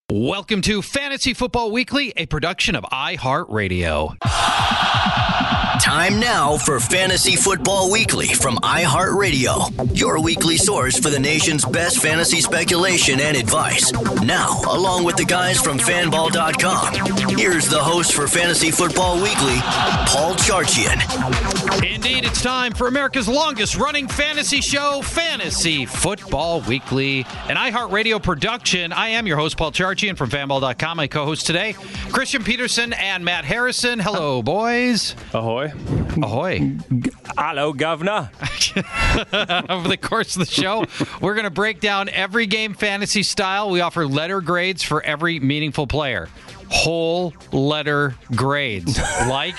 Welcome to Fantasy Football Weekly, a production of iHeartRadio. Time now for Fantasy Football Weekly from iHeartRadio, your weekly source for the nation's best fantasy speculation and advice. Now, along with the guys from fanball.com, here's the host for Fantasy Football Weekly, Paul Charchian. Indeed, it's time for America's longest-running fantasy show, Fantasy Football Weekly, an iHeartRadio production. I am your host, Paul Charchian from fanball.com. My co-host today, Christian Peterson and Matt Harrison. Hello, boys. Ahoy. Ahoy. Hello, Governor. Over the course of the show, we're going to break down every game fantasy style. We offer letter grades for every meaningful player. Whole letter grades. Like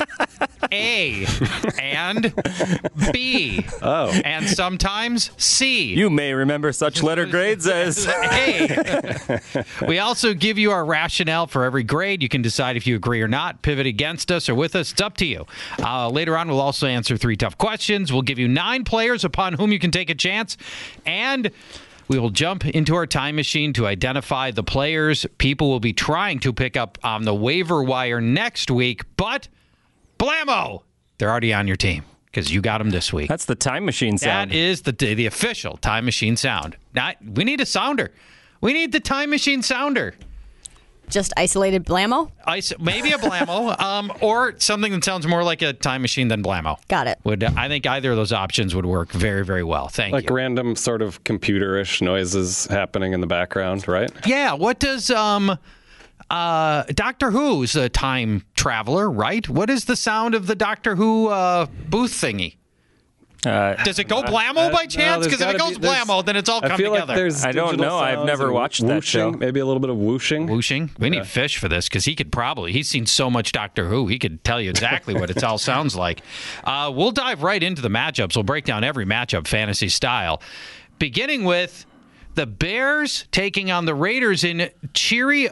A and B. Oh. And sometimes C. You may remember such letter grades as A. We also give you our rationale for every grade. You can decide if you agree or not, pivot against us or with us. It's up to you. Later on, we'll also answer 3 tough questions. We'll give you 9 players upon whom you can take a chance. And we will jump into our time machine to identify the players people will be trying to pick up on the waiver wire next week. But, blammo! They're already on your team because you got them this week. That's the time machine sound. That is the official time machine sound. We need a sounder. We need the time machine sounder. Just isolated blammo? Maybe a blammo, or something that sounds more like a time machine than blammo. Got it. I think either of those options would work very, very well. Thank you. Like random sort of computer-ish noises happening in the background, right? Yeah. What does Doctor Who's a time traveler, right? What is the sound of the Doctor Who booth thingy? Does it go blammo by chance? Because if it goes blammo, then it's all come together. I don't know. I've never watched that show. Maybe a little bit of whooshing. Whooshing? We need Fish for this because he's seen so much Doctor Who. He could tell you exactly what it all sounds like. We'll dive right into the matchups. We'll break down every matchup fantasy style, beginning with the Bears taking on the Raiders in cheery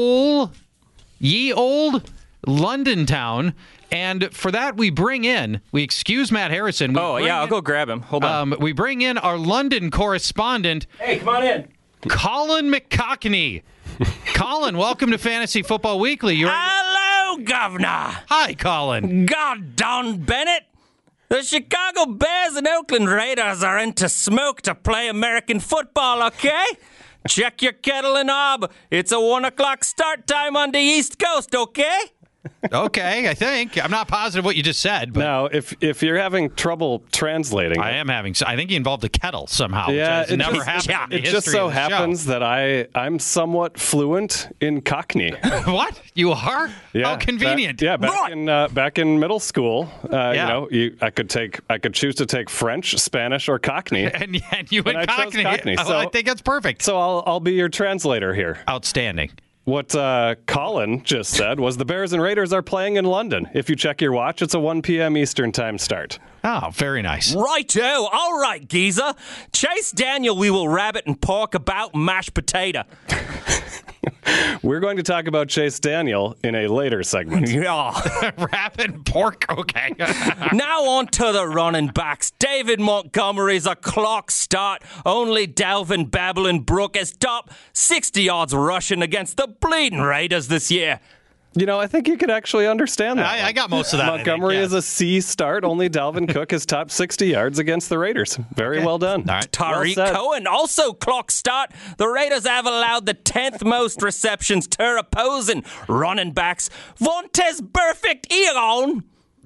ye old London town. And for that, we excuse Matt Harrison. I'll go grab him. Hold on. We bring in our London correspondent. Hey, come on in. Colin McCockney. Colin, welcome to Fantasy Football Weekly. Hello, Governor. Hi, Colin. God darn Bennett. The Chicago Bears and Oakland Raiders are into smoke to play American football, okay? Check your kettle and hob. It's a 1 o'clock start time on the East Coast, okay? Okay, I think. I'm not positive what you just said. But now, if you're having trouble translating... I am having... I think he involved a kettle somehow. Yeah, it never happened. It just so happens that I'm somewhat fluent in Cockney. What? You are? Yeah, How convenient. Back in middle school, I could choose to take French, Spanish, or Cockney. and you went Cockney. So, I think that's perfect. So I'll be your translator here. Outstanding. What Colin just said was the Bears and Raiders are playing in London. If you check your watch, it's a 1 p.m. Eastern time start. Oh, very nice. Righto. All right, geezer. Chase Daniel, we will rabbit and pork about mashed potato. We're going to talk about Chase Daniel in a later segment. Yeah. Rabbit pork, okay. Now on to the running backs. David Montgomery's a clock start. Only Dalvin Babylon Brook is top 60 yards rushing against the bleeding Raiders this year. You know, I think you could actually understand that. I got most of that. Montgomery is a C start. Only Dalvin Cook is top 60 yards against the Raiders. Very well done. All right. Tariq Cohen also clock start. The Raiders have allowed the 10th most receptions to opposing running backs. Vontaze Perfect Eon.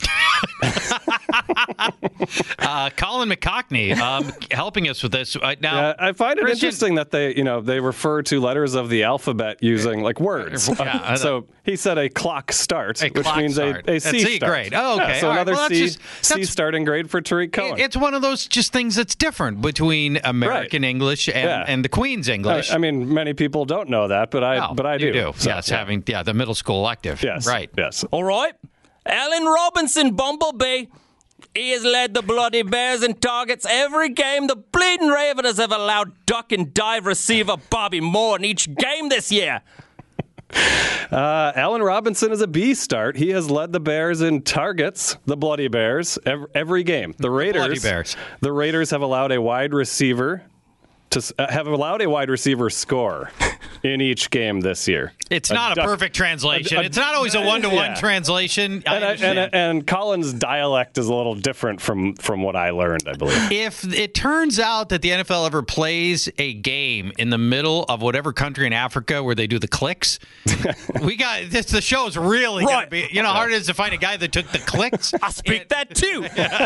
Colin McCockney helping us with this. Now, I find it interesting that they refer to letters of the alphabet using like words. So he said a clock start, which means a C start. Grade. Oh, okay. So another C that's starting grade for Tariq Cohen. It's one of those just things that's different between American English and the Queen's English. I mean, many people don't know that, but I do. You do. So, yes, having the middle school elective. Yes. Right. Yes. All right. Allen Robinson, Bumblebee. He has led the Bloody Bears in targets every game. The Bleeding Ravens have allowed duck and dive receiver Bobby Moore in each game this year. Allen Robinson is a B start. He has led the Bears in targets, the Bloody Bears, every game. The Raiders have allowed a wide receiver to have allowed a wide receiver score in each game this year. It's not a perfect translation. It's not always a 1-to-1 translation. And Colin's dialect is a little different from what I learned, I believe. If it turns out that the NFL ever plays a game in the middle of whatever country in Africa where they do the clicks, we got this. The show's really going to be, how hard it is to find a guy that took the clicks. I speak that too.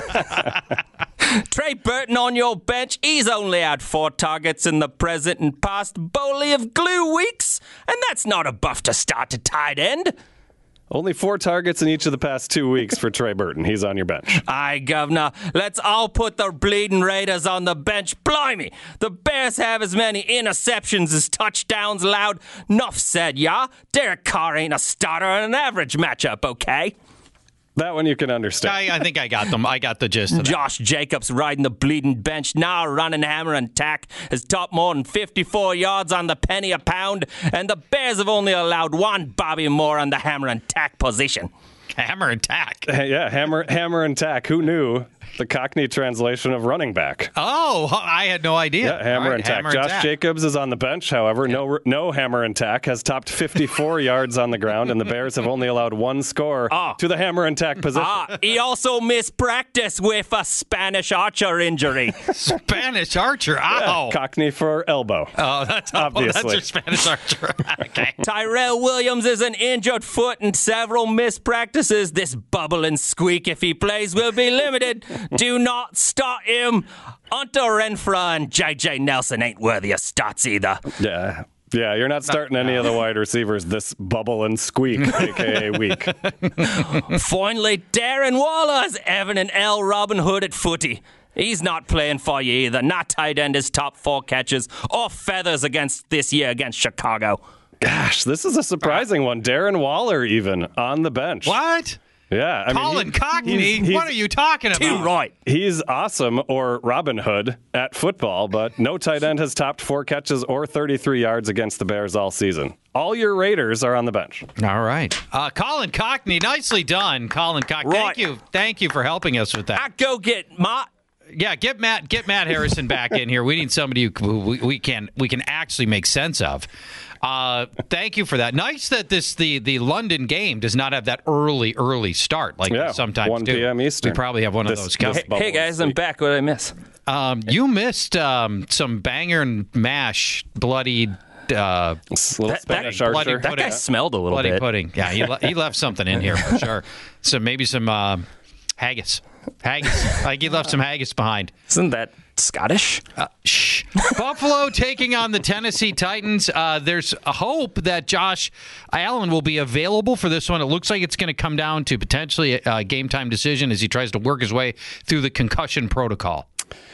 Trey Burton on your bench. He's only had 4 targets in the present and past Bowley of Glue weeks, and that's not a buff to start a tight end. Only 4 targets in each of the past 2 weeks for Trey Burton. He's on your bench. Aye, Governor. Let's all put the bleeding Raiders on the bench. Blimey, the Bears have as many interceptions as touchdowns allowed. Nuff said, yeah. Derek Carr ain't a starter in an average matchup, okay? That one you can understand. I think I got them. I got the gist of that. Josh Jacobs riding the bleeding bench now, running hammer and tack, has topped more than 54 yards on the penny a pound, and the Bears have only allowed 1 Bobby Moore on the hammer and tack position. Hammer and tack. Yeah, hammer and tack. Who knew? The Cockney translation of running back. Oh, I had no idea. Yeah, hammer and tack. Josh Jacobs is on the bench, however. Yeah. No hammer and tack. Has topped 54 yards on the ground, and the Bears have only allowed 1 score to the hammer and tack position. He also missed practice with a Spanish Archer injury. Spanish Archer? Ow. Yeah, Cockney for elbow. Oh, that's obviously. That's your Spanish Archer. Okay. Tyrell Williams is an injured foot and several missed practices. This bubble and squeak, if he plays, will be limited. Do not start him. Hunter Renfrow and J.J. Nelson ain't worthy of starts either. Yeah, you're not starting any of the wide receivers this bubble and squeak, a.k.a. week. Finally, Darren Waller's Evan and L. Robin Hood at footy. He's not playing for you either. Not tight end his top 4 catches or feathers this year against Chicago. Gosh, this is a surprising one. Darren Waller even on the bench. What? Yeah, Colin Cockney, what are you talking about? Too right. He's awesome, or Robin Hood at football, but no tight end has topped 4 catches or 33 yards against the Bears all season. All your Raiders are on the bench. All right. Colin Cockney, nicely done, Colin Cockney. Right. Thank you for helping us with that. I go get Matt. Yeah, get Matt Harrison back in here. We need somebody who we can actually make sense of. Thank you for that. Nice that the London game does not have that early start like sometimes 1 p.m. Eastern. We probably have one of those coming. Hey guys, I'm back. What did I miss? You missed some banger and mash bloodied. Spanish Archer. That guy smelled a little bit. Bloody pudding. Yeah, he left something in here for sure. So maybe some haggis. Like he left some haggis behind. Isn't that Scottish? Shh. Buffalo taking on the Tennessee Titans. There's a hope that Josh Allen will be available for this one. It looks like it's going to come down to potentially a game time decision as he tries to work his way through the concussion protocol.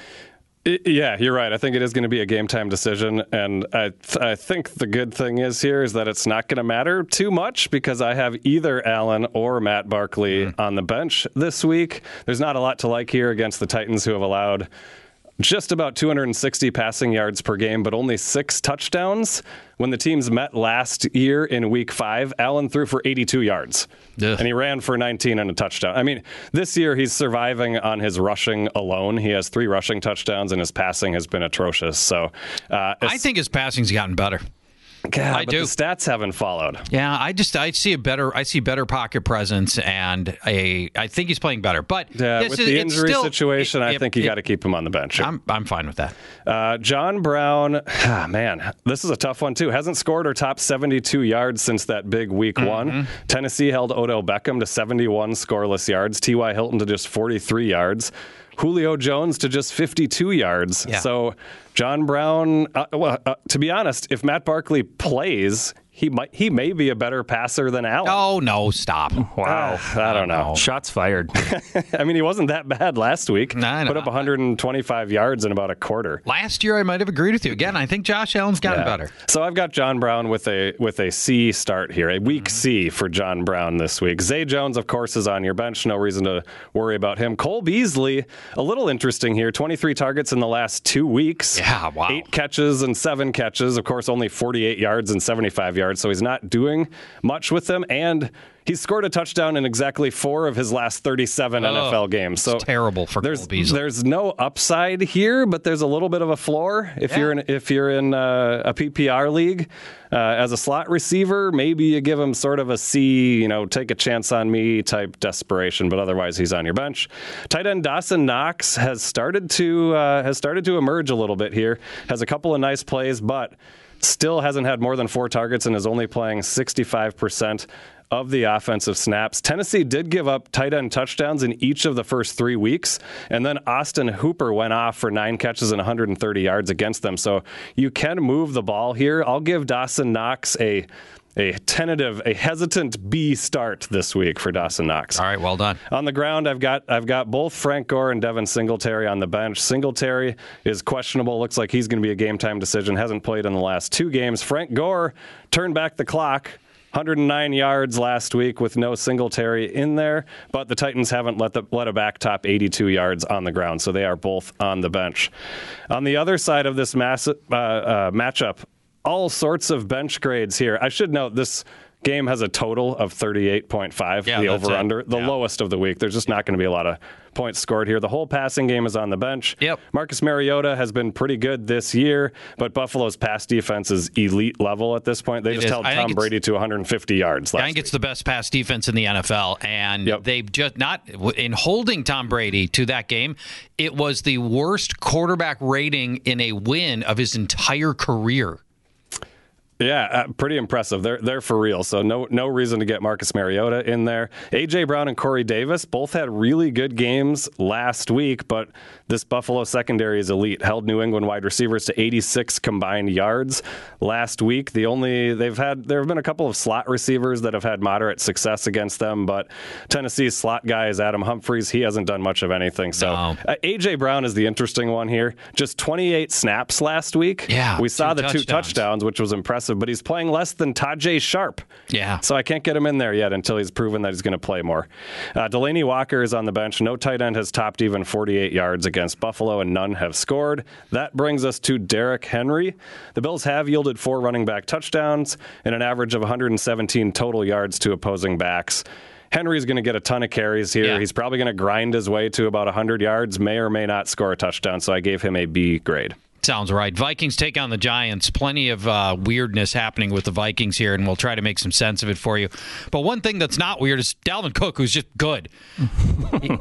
Yeah, you're right. I think it is going to be a game time decision, and I think the good thing is that it's not going to matter too much because I have either Allen or Matt Barkley on the bench this week. There's not a lot to like here against the Titans, who have allowed just about 260 passing yards per game, but only 6 touchdowns. When the teams met last year in Week 5, Allen threw for 82 yards, and he ran for 19 and a touchdown. I mean, this year he's surviving on his rushing alone. He has 3 rushing touchdowns, and his passing has been atrocious. So I think his passing's gotten better. God, I do. The stats haven't followed. Yeah, I see better pocket presence, and I think he's playing better. But with the injury situation, I think you got to keep him on the bench. I'm fine with that. John Brown, man, this is a tough one too. Hasn't scored or topped 72 yards since that big Week 1. Tennessee held Odell Beckham to 71 scoreless yards. T.Y. Hilton to just 43 yards. Julio Jones to just 52 yards. Yeah. So John Brown, to be honest, if Matt Barkley plays, he may be a better passer than Allen. Oh, no, stop. Wow. I don't know. Shots fired. I mean, he wasn't that bad last week. Put up 125 yards in about a quarter. Last year, I might have agreed with you. Again, I think Josh Allen's gotten better. So I've got John Brown with a C start here, a weak C for John Brown this week. Zay Jones, of course, is on your bench. No reason to worry about him. Cole Beasley, a little interesting here. 23 targets in the last 2 weeks. Yeah, wow. 8 catches and 7 catches. Of course, only 48 yards and 75 yards, so he's not doing much with them, and he's scored a touchdown in exactly 4 of his last 37 NFL games. So it's terrible for Cole Beasley. There's no upside here, but there's a little bit of a floor if you're in a PPR league as a slot receiver. Maybe you give him sort of a C, take a chance on me type desperation, but otherwise he's on your bench. Tight end Dawson Knox has started to emerge a little bit here. Has a couple of nice plays, but still hasn't had more than 4 targets and is only playing 65% of the offensive snaps. Tennessee did give up tight end touchdowns in each of the first 3 weeks, and then Austin Hooper went off for 9 catches and 130 yards against them. So you can move the ball here. I'll give Dawson Knox a hesitant B start this week for Dawson Knox. All right, well done. On the ground, I've got both Frank Gore and Devin Singletary on the bench. Singletary is questionable. Looks like he's going to be a game-time decision. Hasn't played in the last 2 games. Frank Gore turned back the clock. 109 yards last week with no Singletary in there, but the Titans haven't let a back top 82 yards on the ground, so they are both on the bench. On the other side of this matchup, all sorts of bench grades here. I should note this game has a total of 38.5, the over-under, the lowest of the week. There's just not going to be a lot of points scored here. The whole passing game is on the bench. Yep. Marcus Mariota has been pretty good this year, but Buffalo's pass defense is elite level at this point. They just held Tom Brady to 150 yards last week. I think it's the best pass defense in the NFL, and they've just not in holding Tom Brady to that game. It was the worst quarterback rating in a win of his entire career. Yeah, pretty impressive. They're for real. So no reason to get Marcus Mariota in there. A.J. Brown and Corey Davis both had really good games last week, but this Buffalo secondary is elite. Held New England wide receivers to 86 combined yards last week. There have been a couple of slot receivers that have had moderate success against them, but Tennessee's slot guy is Adam Humphries. He hasn't done much of anything. So A.J. Brown is the interesting one here. Just 28 snaps last week. Yeah, we saw the 2 touchdowns, which was impressive. But he's playing less than Tajay Sharp. Yeah. So I can't get him in there yet until he's proven that he's going to play more. Delaney Walker is on the bench. No tight end has topped even 48 yards against Buffalo, and none have scored. That brings us to Derrick Henry. The Bills have yielded 4 running back touchdowns and an average of 117 total yards to opposing backs. Henry's going to get a ton of carries here. Yeah. He's probably going to grind his way to about 100 yards, may or may not score a touchdown, so I gave him a B grade. Sounds right. Vikings take on the Giants. Plenty of weirdness happening with the Vikings here, and we'll try to make some sense of it for you. But one thing that's not weird is Dalvin Cook, who's just good. He's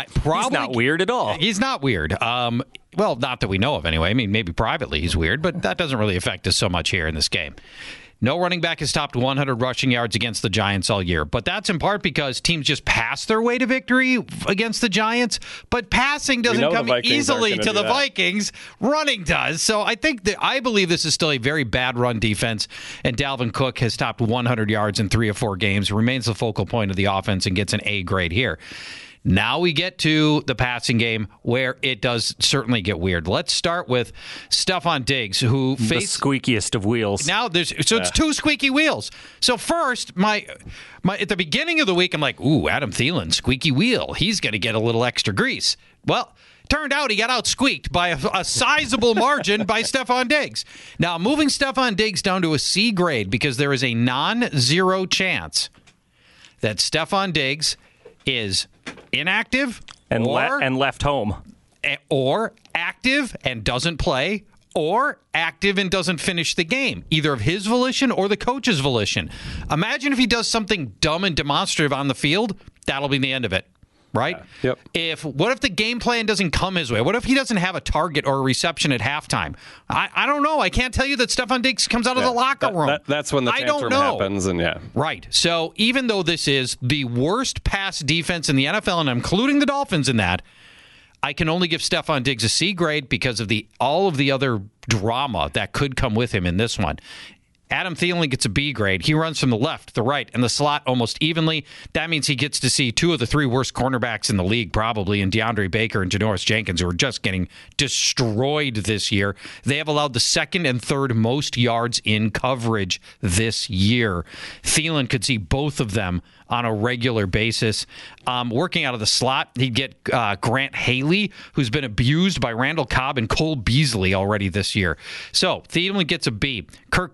not weird at all. He's not weird. Well, not that we know of anyway. I mean, maybe privately he's weird, but that doesn't really affect us so much here in this game. No running back has topped 100 rushing yards against the Giants all year. But that's in part because teams just pass their way to victory against the Giants. But passing doesn't come easily to the Vikings. Running does. So I believe this is still a very bad run defense. And Dalvin Cook has topped 100 yards in 3 or 4 games. Remains the focal point of the offense and gets an A grade here. Now we get to the passing game where it does certainly get weird. Let's start with Stephon Diggs, who faced the squeakiest of wheels. Now it's 2 squeaky wheels. So first, my at the beginning of the week, I'm like, ooh, Adam Thielen, squeaky wheel. He's going to get a little extra grease. Well, turned out he got out-squeaked by a sizable margin by Stephon Diggs. Now, moving Stephon Diggs down to a C grade because there is a non-zero chance that Stephon Diggs is inactive and left home, or active and doesn't play, or active and doesn't finish the game, either of his volition or the coach's volition. Imagine if he does something dumb and demonstrative on the field. That'll be the end of it, right? Yeah. Yep. What if the game plan doesn't come his way? What if he doesn't have a target or a reception at halftime? I don't know. I can't tell you that Stephon Diggs comes out of the locker room. That's when the tantrum happens. Right. So even though this is the worst pass defense in the NFL, and I'm including the Dolphins in that, I can only give Stephon Diggs a C grade because of all of the other drama that could come with him in this one. Adam Thielen gets a B grade. He runs from the left, the right, and the slot almost evenly. That means he gets to see 2 of the 3 worst cornerbacks in the league, probably, in DeAndre Baker and Janoris Jenkins, who are just getting destroyed this year. They have allowed the 2nd and 3rd most yards in coverage this year. Thielen could see both of them on a regular basis. Working out of the slot, he'd get Grant Haley, who's been abused by Randall Cobb and Cole Beasley already this year. So Thielen gets a B. Kirk Cousins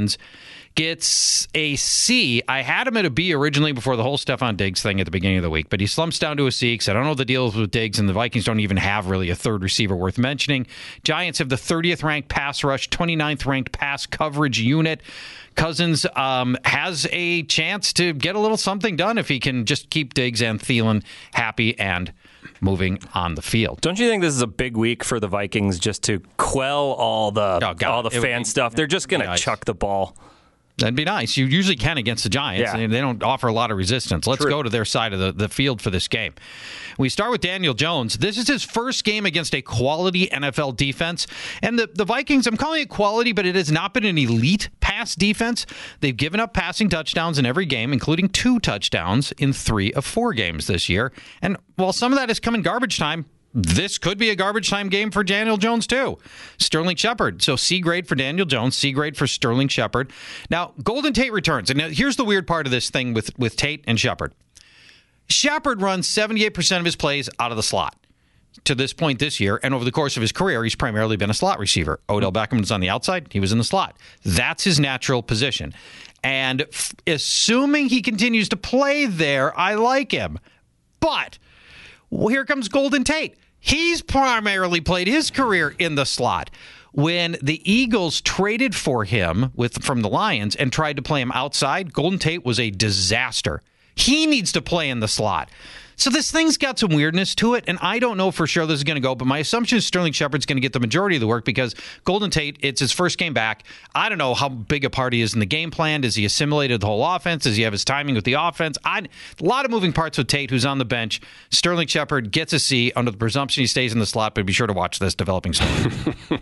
Lions gets a C. I had him at a B originally before the whole Stephon Diggs thing at the beginning of the week, but he slumps down to a C because I don't know the deals with Diggs, and the Vikings don't even have really a third receiver worth mentioning. Giants have the 30th ranked pass rush, 29th ranked pass coverage unit. Cousins has a chance to get a little something done if he can just keep Diggs and Thielen happy and moving on the field. Don't you think this is a big week for the Vikings just to quell all the fan stuff? They're just going to chuck the ball. That'd be nice. You usually can against the Giants. Yeah. They don't offer a lot of resistance. Let's go to their side of the field for this game. We start with Daniel Jones. This is his first game against a quality NFL defense. And the Vikings, I'm calling it quality, but it has not been an elite pass defense. They've given up passing touchdowns in every game, including 2 touchdowns in 3 of 4 games this year. And while some of that has come in garbage time, this could be a garbage time game for Daniel Jones, too. Sterling Shepard. So C grade for Daniel Jones, C grade for Sterling Shepard. Now, Golden Tate returns. And now here's the weird part of this thing with Tate and Shepard. Shepard runs 78% of his plays out of the slot to this point this year. And over the course of his career, he's primarily been a slot receiver. Odell Beckham was on the outside. He was in the slot. That's his natural position. And assuming he continues to play there, I like him. But here comes Golden Tate. He's primarily played his career in the slot. When the Eagles traded for him from the Lions and tried to play him outside, Golden Tate was a disaster. He needs to play in the slot. So this thing's got some weirdness to it, and I don't know for sure this is going to go, but my assumption is Sterling Shepard's going to get the majority of the work because Golden Tate, it's his first game back. I don't know how big a part he is in the game plan. Does he assimilate the whole offense? Does he have his timing with the offense? A lot of moving parts with Tate, who's on the bench. Sterling Shepard gets a C under the presumption he stays in the slot, but be sure to watch this developing story.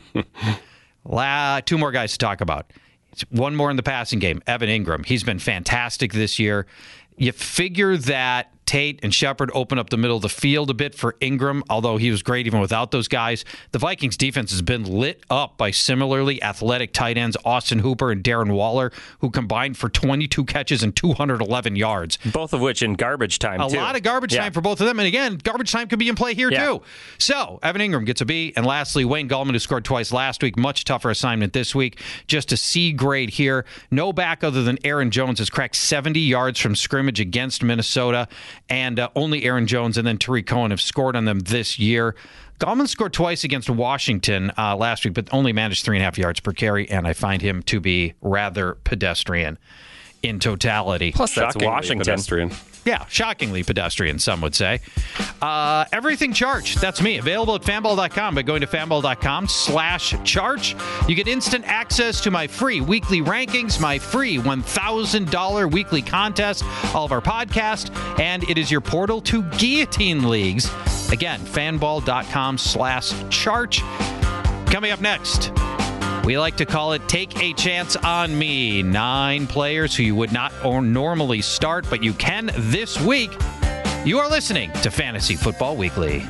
2 more guys to talk about. One more in the passing game, Evan Ingram. He's been fantastic this year. You figure that Tate and Shepard open up the middle of the field a bit for Ingram, although he was great even without those guys. The Vikings defense has been lit up by similarly athletic tight ends Austin Hooper and Darren Waller, who combined for 22 catches and 211 yards. Both of which in garbage time, too. A lot of garbage time for both of them. And again, garbage time could be in play here, too. So, Evan Ingram gets a B. And lastly, Wayne Gallman, who scored twice last week. Much tougher assignment this week. Just a C grade here. No back other than Aaron Jones has cracked 70 yards from scrimmage against Minnesota. And only Aaron Jones and then Tariq Cohen have scored on them this year. Gallman scored twice against Washington last week, but only managed 3.5 yards per carry, and I find him to be rather pedestrian in totality. Plus, that's Washington. Pedestrian. Yeah, shockingly pedestrian, some would say. Everything Charge. That's me. Available at fanball.com by going to fanball.com/charge. You get instant access to my free weekly rankings, my free $1,000 weekly contest, all of our podcasts, and it is your portal to Guillotine Leagues. Again, fanball.com/charge. Coming up next, we like to call it Take a Chance on Me. 9 players who you would not normally start, but you can this week. You are listening to Fantasy Football Weekly.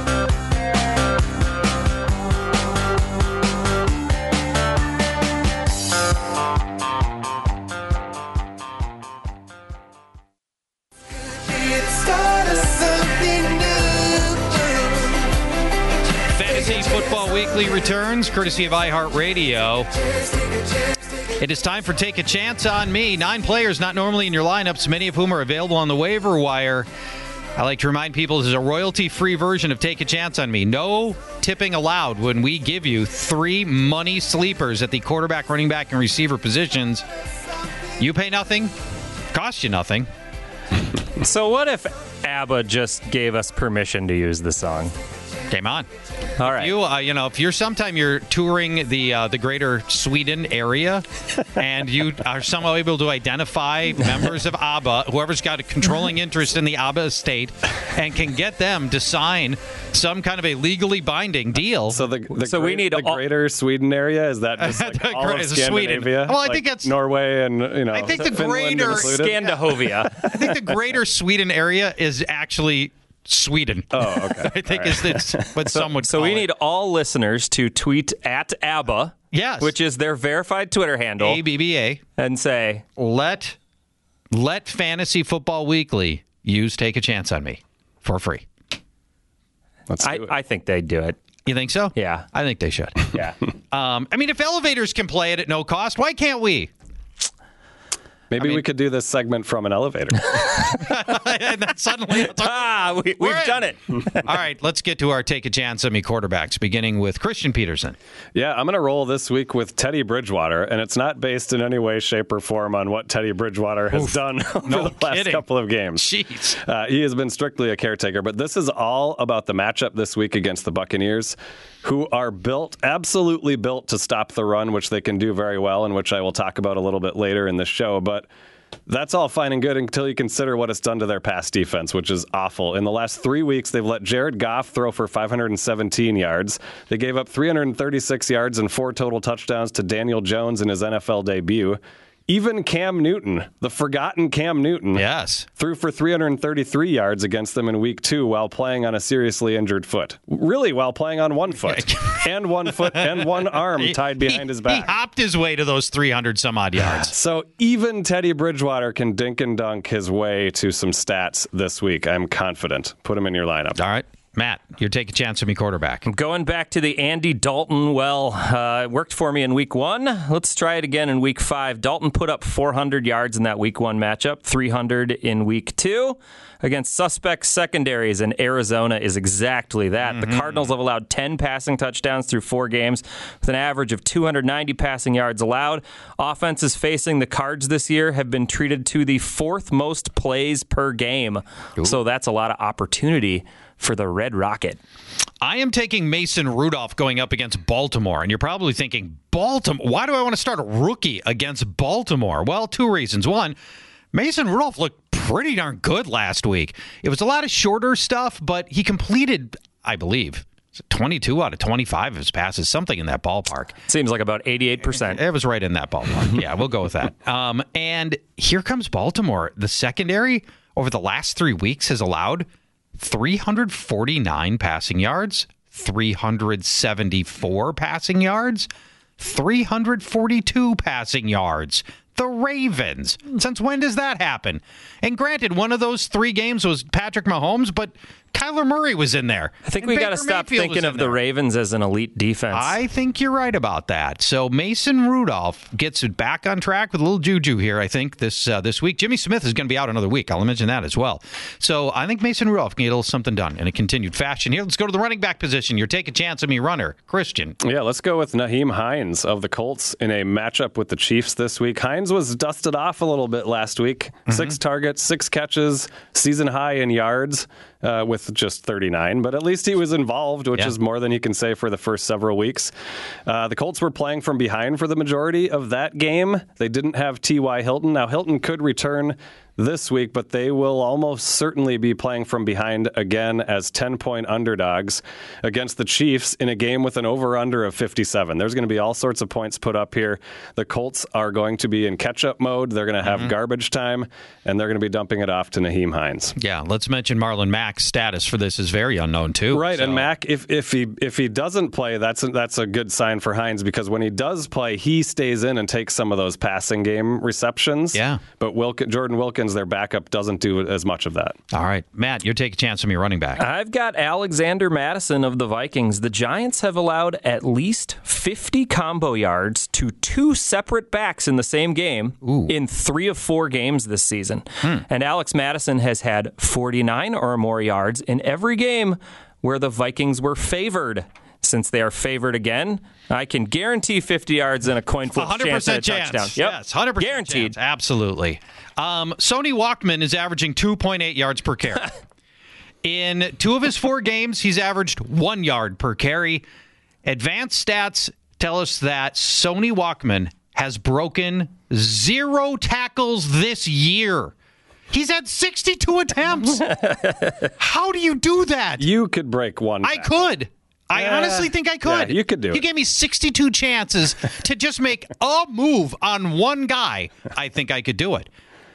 Fantasy Football Weekly returns, courtesy of iHeartRadio. It is time for Take a Chance on Me. 9 players not normally in your lineups, many of whom are available on the waiver wire. I like to remind people this is a royalty-free version of Take a Chance on Me. No tipping allowed when we give you 3 money sleepers at the quarterback, running back, and receiver positions. You pay nothing, cost you nothing. So what if ABBA just gave us permission to use the song? Game on. All right. If you're sometime you're touring the greater Sweden area, and you are somehow able to identify members of ABBA, whoever's got a controlling interest in the ABBA estate, and can get them to sign some kind of a legally binding deal. So we need the greater Sweden area, is that just like all of Scandinavia? Well, I think that's Norway and I think the Finland greater Scandahovia. I think the greater Sweden area is actually Sweden. Oh, okay. I think it's what some would call So we it. need all listeners to tweet at ABBA, Yes. which is their verified Twitter handle, ABBA, and say, let Fantasy Football Weekly use Take a Chance on Me for free. Let's do it. I think they'd do it. You think so? Yeah. I think they should. Yeah. If elevators can play it at no cost, why can't we? Maybe we could do this segment from an elevator. And then suddenly, we've done it. All right, let's get to our Take a Chance on Me quarterbacks, beginning with Christian Peterson. Yeah, I'm going to roll this week with Teddy Bridgewater, and it's not based in any way, shape, or form on what Teddy Bridgewater has done over the last couple of games. Jeez. He has been strictly a caretaker, but this is all about the matchup this week against the Buccaneers, who are absolutely built to stop the run, which they can do very well, and which I will talk about a little bit later in the show. But that's all fine and good until you consider what it's done to their pass defense, which is awful. In the last 3 weeks, they've let Jared Goff throw for 517 yards. They gave up 336 yards and 4 total touchdowns to Daniel Jones in his NFL debut. Even Cam Newton, the forgotten Cam Newton, threw for 333 yards against them in week 2 while playing on a seriously injured foot. Really, while playing on one foot. And one foot and one arm tied behind his back. He hopped his way to those 300 some odd yards. So even Teddy Bridgewater can dink and dunk his way to some stats this week. I'm confident. Put him in your lineup. All right. Matt, you take a chance on me quarterback. I'm going back to the Andy Dalton. Well, it worked for me in week 1. Let's try it again in week 5. Dalton put up 400 yards in that week 1 matchup, 300 in week 2. Against suspect secondaries, and Arizona is exactly that. The Cardinals have allowed 10 passing touchdowns through 4 games with an average of 290 passing yards allowed. Offenses facing the Cards this year have been treated to the 4th most plays per game. Ooh. So that's a lot of opportunity for the Red Rocket. I am taking Mason Rudolph going up against Baltimore, and you're probably thinking, Baltimore? Why do I want to start a rookie against Baltimore? Well, 2 reasons. One, Mason Rudolph looked pretty darn good last week. It was a lot of shorter stuff, but he completed, I believe, 22 out of 25 of his passes, something in that ballpark. Seems like about 88%. It was right in that ballpark. Yeah, we'll go with that. And here comes Baltimore. The secondary over the last 3 weeks has allowed 349 passing yards, 374 passing yards, 342 passing yards. The Ravens. Since when does that happen? And granted, one of those 3 games was Patrick Mahomes, but Kyler Murray was in there. I think we got to stop thinking of the Ravens as an elite defense. I think you're right about that. So Mason Rudolph gets it back on track with a little juju here, I think, this week. Jimmy Smith is going to be out another week. I'll mention that as well. So I think Mason Rudolph can get a little something done in a continued fashion here. Let's go to the running back position. Your take a chance on me runner, Christian. Yeah, let's go with Nyheim Hines of the Colts in a matchup with the Chiefs this week. Hines was dusted off a little bit last week. 6 targets, 6 catches, season high in yards. With just 39, but at least he was involved, which is more than you can say for the first several weeks. The Colts were playing from behind for the majority of that game. They didn't have T.Y. Hilton. Now, Hilton could return this week, but they will almost certainly be playing from behind again as 10-point underdogs against the Chiefs in a game with an over-under of 57. There's going to be all sorts of points put up here. The Colts are going to be in catch-up mode. They're going to have garbage time, and they're going to be dumping it off to Nyheim Hines. Yeah, let's mention Marlon Mack's status for this is very unknown, too. Right, so. And Mack, if he doesn't play, that's a good sign for Hines, because when he does play, he stays in and takes some of those passing game receptions. Yeah. But Jordan Wilkins, their backup, doesn't do as much of that. All right. Matt, you take a chance on me running back. I've got Alexander Mattison of the Vikings. The Giants have allowed at least 50 combo yards to 2 separate backs in the same game in 3 of 4 games this season. And Alex Mattison has had 49 or more yards in every game where the Vikings were favored. Since they are favored again, I can guarantee 50 yards and a coin flip 100% chance at a touchdown. Yep. Yes, 100% guaranteed. Chance. Absolutely. Sony Walkman is averaging 2.8 yards per carry. In 2 of his 4 games, he's averaged 1 yard per carry. Advanced stats tell us that Sony Walkman has broken 0 tackles this year. He's had 62 attempts. How do you do that? You could break 1 tackle. I could. I honestly think I could. Yeah, you could do it. You gave me 62 chances to just make a move on one guy. I think I could do it.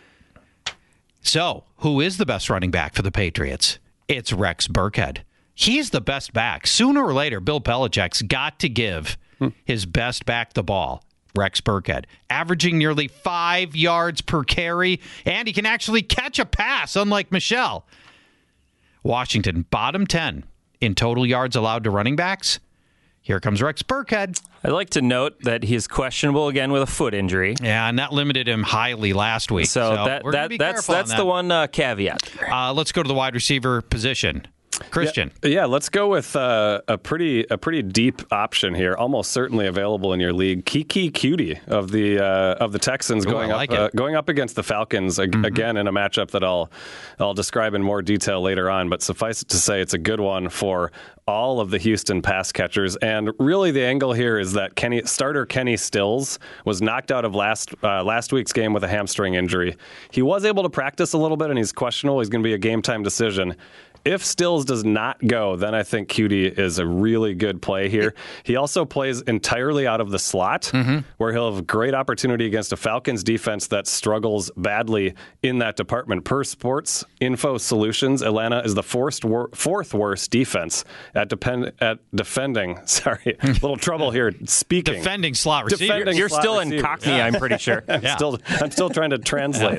So, who is the best running back for the Patriots? It's Rex Burkhead. He's the best back. Sooner or later, Bill Belichick's got to give his best back the ball. Rex Burkhead, averaging nearly 5 yards per carry, and he can actually catch a pass, unlike Michelle. Washington, bottom 10 in total yards allowed to running backs. Here comes Rex Burkhead. I'd like to note that he is questionable again with a foot injury. Yeah, and that limited him highly last week. So we're gonna be that's careful on that. the one caveat. Let's go to the wide receiver position. Christian. Yeah, let's go with a pretty deep option here. Almost certainly available in your league. Kiki Cutie of the Texans going up against the Falcons again in a matchup that I'll describe in more detail later on. But suffice it to say, it's a good one for all of the Houston pass catchers. And really, the angle here is that starter Kenny Stills was knocked out of last week's game with a hamstring injury. He was able to practice a little bit, and he's questionable. He's going to be a game time decision. If Stills does not go, then I think Cutie is a really good play here. He also plays entirely out of the slot, where he'll have a great opportunity against a Falcons defense that struggles badly in that department. Per Sports Info Solutions, Atlanta is the fourth worst defense at defending. Sorry, a little trouble here speaking. Defending slot receiver. You're still in Cockney, I'm pretty sure. I'm still trying to translate.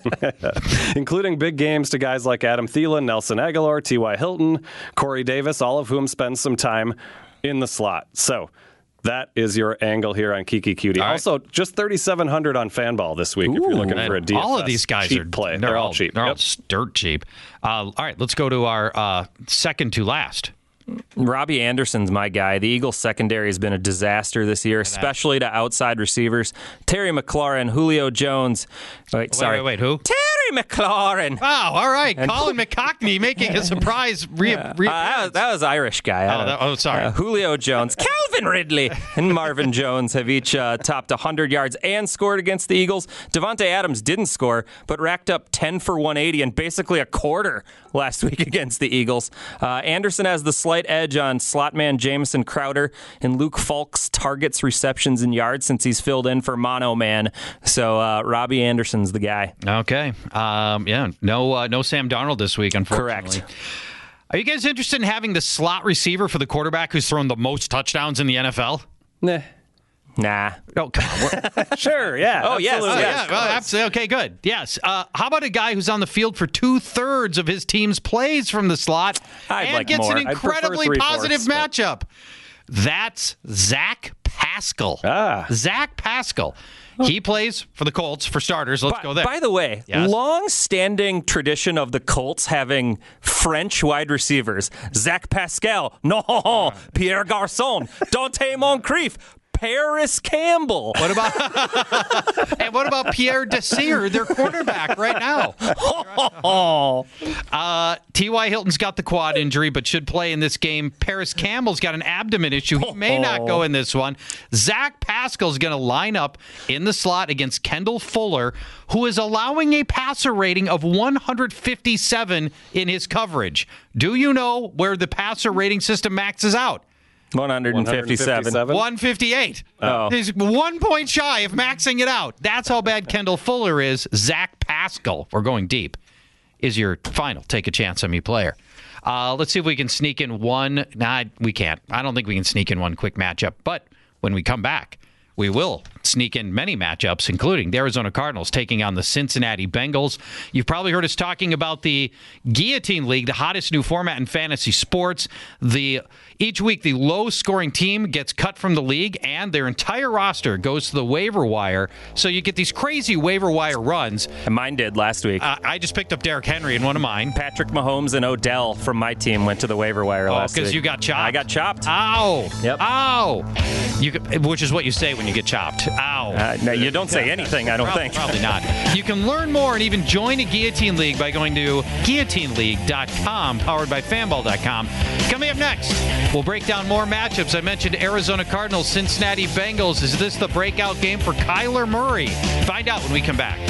Including big games to guys like Adam Thielen, Nelson Aguilar, T.Y. Hilton, Corey Davis, all of whom spend some time in the slot. So that is your angle here on Kiki Cutie. Right. Also, just 3,700 on Fanball this week if you're looking for a DFS. All of these guys cheap play. They're all cheap. They're all dirt cheap. All right, let's go to our second to last. Robbie Anderson's my guy. The Eagles secondary has been a disaster this year, especially to outside receivers. Terry McLaurin, Julio Jones. Wait, who? Terry McLaurin. Wow, all right. Colin McCockney making a surprise that was Irish guy. Sorry. Julio Jones, Calvin Ridley, and Marvin Jones have each topped 100 yards and scored against the Eagles. Devontae Adams didn't score, but racked up 10 for 180 and basically a quarter last week against the Eagles. Anderson has the slight edge on slot man Jamison Crowder, and Luke Falk's targets, receptions, and yards since he's filled in for Mono Man. So Robbie Anderson's the guy. Okay. No Sam Darnold this week, unfortunately. Correct. Are you guys interested in having the slot receiver for the quarterback who's thrown the most touchdowns in the NFL? Nah. Oh, come on. Sure, yeah. Oh, yes. Oh, yeah. Well, absolutely. Okay, good. Yes. How about a guy who's on the field for 2/3 of his team's plays from the slot and gets more. an incredibly positive matchup? That's Zach Pascal. Zach Pascal. He plays for the Colts, for starters. Let's go there. By the way, long-standing tradition of the Colts having French wide receivers. Zach Pascal. No. Pierre Garçon. Dante Moncrief. Paris Campbell. What about Pierre Desir, their quarterback right now? T.Y. Hilton's got the quad injury, but should play in this game. Paris Campbell's got an abdomen issue. He may not go in this one. Zach Pascal's going to line up in the slot against Kendall Fuller, who is allowing a passer rating of 157 in his coverage. Do you know where the passer rating system maxes out? 157. 158. Oh. He's 1 point shy of maxing it out. That's how bad Kendall Fuller is. Zach Pascal, we're going deep, is your final take a chance on me player. Let's see if we can sneak in one. Nah, we can't. I don't think we can sneak in one quick matchup. But when we come back, we will sneak in many matchups, including the Arizona Cardinals taking on the Cincinnati Bengals. You've probably heard us talking about the Guillotine League, the hottest new format in fantasy sports. Each week, the low-scoring team gets cut from the league, and their entire roster goes to the waiver wire. So you get these crazy waiver wire runs. And mine did last week. I just picked up Derrick Henry in one of mine. Patrick Mahomes and Odell from my team went to the waiver wire last week. Because you got chopped? I got chopped. Ow. Yep. Ow. Which is what you say when you get chopped. Ow. No, you don't say anything, I don't think. Probably not. You can learn more and even join a Guillotine League by going to guillotineleague.com, powered by fanball.com. Coming up next, we'll break down more matchups. I mentioned Arizona Cardinals, Cincinnati Bengals. Is this the breakout game for Kyler Murray? Find out when we come back.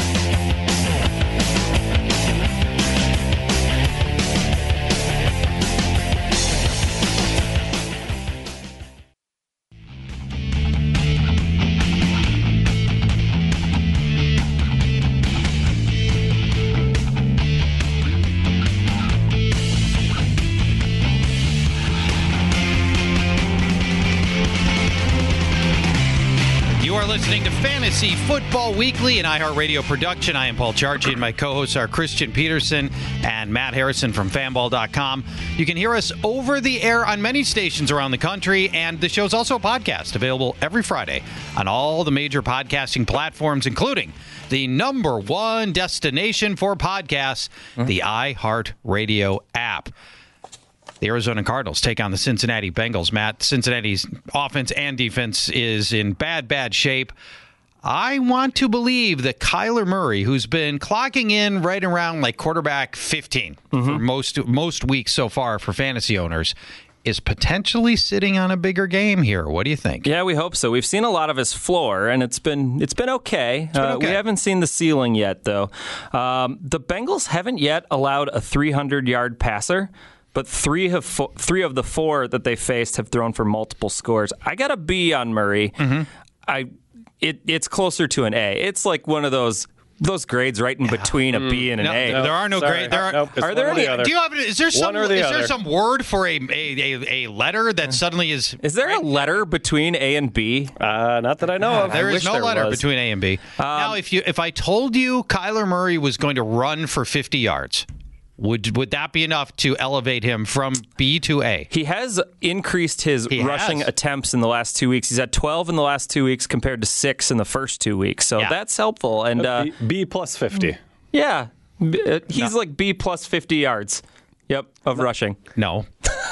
Listening to Fantasy Football Weekly, an iHeartRadio production. I am Paul Charchi, and my co-hosts are Christian Peterson and Matt Harrison from Fanball.com. You can hear us over the air on many stations around the country, and the show's also a podcast available every Friday on all the major podcasting platforms, including the number one destination for podcasts, the iHeartRadio app. The Arizona Cardinals take on the Cincinnati Bengals. Matt, Cincinnati's offense and defense is in bad shape. I want to believe that Kyler Murray, who's been clocking in right around like quarterback 15 for most weeks so far for fantasy owners, is potentially sitting on a bigger game here. What do you think? Yeah, we hope so. We've seen a lot of his floor, and it's been okay. We haven't seen the ceiling yet, though. The Bengals haven't yet allowed a 300-yard passer, but three of the four that they faced have thrown for multiple scores. I got a B on Murray. It's closer to an A. It's like one of those grades right in between a B and an A. There are no grades. Are there any? Do you have? Is there some? One or the is other. there some word for a letter that suddenly is? Is there a letter between A and B? Not that I know of. There I is wish no there letter was. between A and B. Now, if I told you Kyler Murray was going to run for 50 yards, would that be enough to elevate him from B to A? He has increased his rushing attempts in the last 2 weeks. He's had 12 in the last 2 weeks compared to 6 in the first 2 weeks. So that's helpful. And B plus 50. Yeah, he's like B plus 50 yards. Yep, of rushing. No.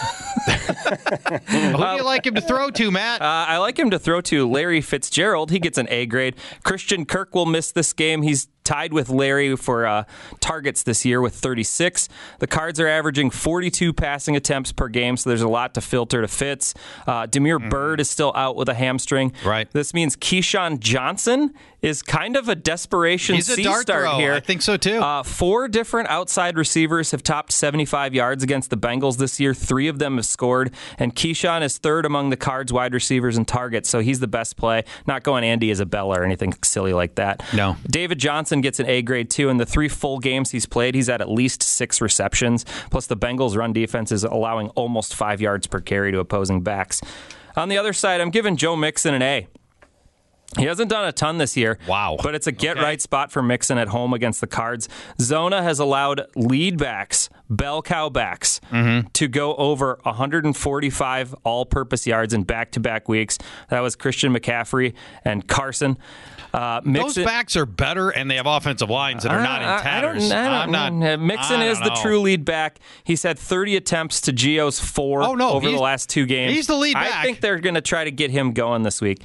Who do you like him to throw to, Matt? I like him to throw to Larry Fitzgerald. He gets an A grade. Christian Kirk will miss this game. He's tied with Larry for targets this year with 36. The Cards are averaging 42 passing attempts per game, so there's a lot to filter to Fitz. Demir Bird is still out with a hamstring. Right. This means Keyshawn Johnson is kind of a desperation He's a dart C-start throw. here. I think so, too. 4 different outside receivers have topped 75 yards against the Bengals this year. 3 of them have scored, and Keyshawn is third among the Cards wide receivers in targets, so he's the best play. Not going Andy Isabella or anything silly like that. No. David Johnson gets an A grade, too. In the 3 full games he's played, he's had at least 6 receptions. Plus, the Bengals' run defense is allowing almost 5 yards per carry to opposing backs. On the other side, I'm giving Joe Mixon an A. He hasn't done a ton this year. Wow. But it's a get-right spot for Mixon at home against the Cards. Zona has allowed lead backs, bell cow backs, to go over 145 all-purpose yards in back-to-back weeks. That was Christian McCaffrey and Carson. Those backs are better, and they have offensive lines that are not in tatters. Mixon is the true lead back. He's had 30 attempts to Gio's 4 over the last 2 games. He's the lead back. I think they're going to try to get him going this week.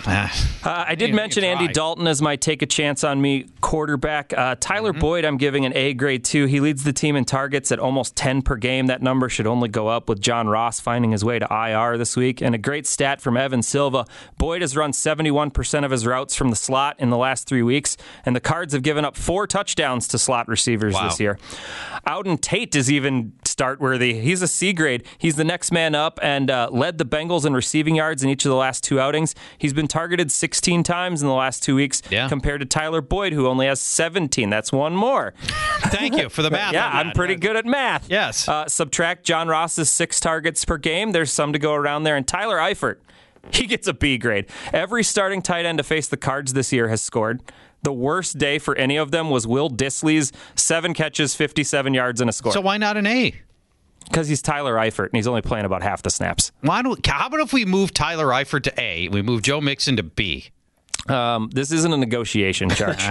I did mention Andy Dalton as my take a chance on me quarterback. Tyler Boyd, I'm giving an A grade, too. He leads the team in targets at almost 10 per game. That number should only go up with John Ross finding his way to IR this week. And a great stat from Evan Silva. Boyd has run 71% of his routes from the slot in the last 3 weeks, and the Cards have given up 4 touchdowns to slot receivers this year. Auden Tate is even start-worthy. He's a C grade. He's the next man up and led the Bengals in receiving yards in each of the last 2 outings. He's been targeted 16 times in the last 2 weeks compared to Tyler Boyd, who only has 17. That's 1 more. Thank you for the math. Yeah, I'm pretty good at math. Yes. Subtract John Ross's 6 targets per game. There's some to go around there. And Tyler Eifert, he gets a B grade. Every starting tight end to face the Cards this year has scored. The worst day for any of them was Will Dissly's 7 catches, 57 yards, and a score. So why not an A? Because he's Tyler Eifert, and he's only playing about half the snaps. How about if we move Tyler Eifert to A? We move Joe Mixon to B. This isn't a negotiation charge.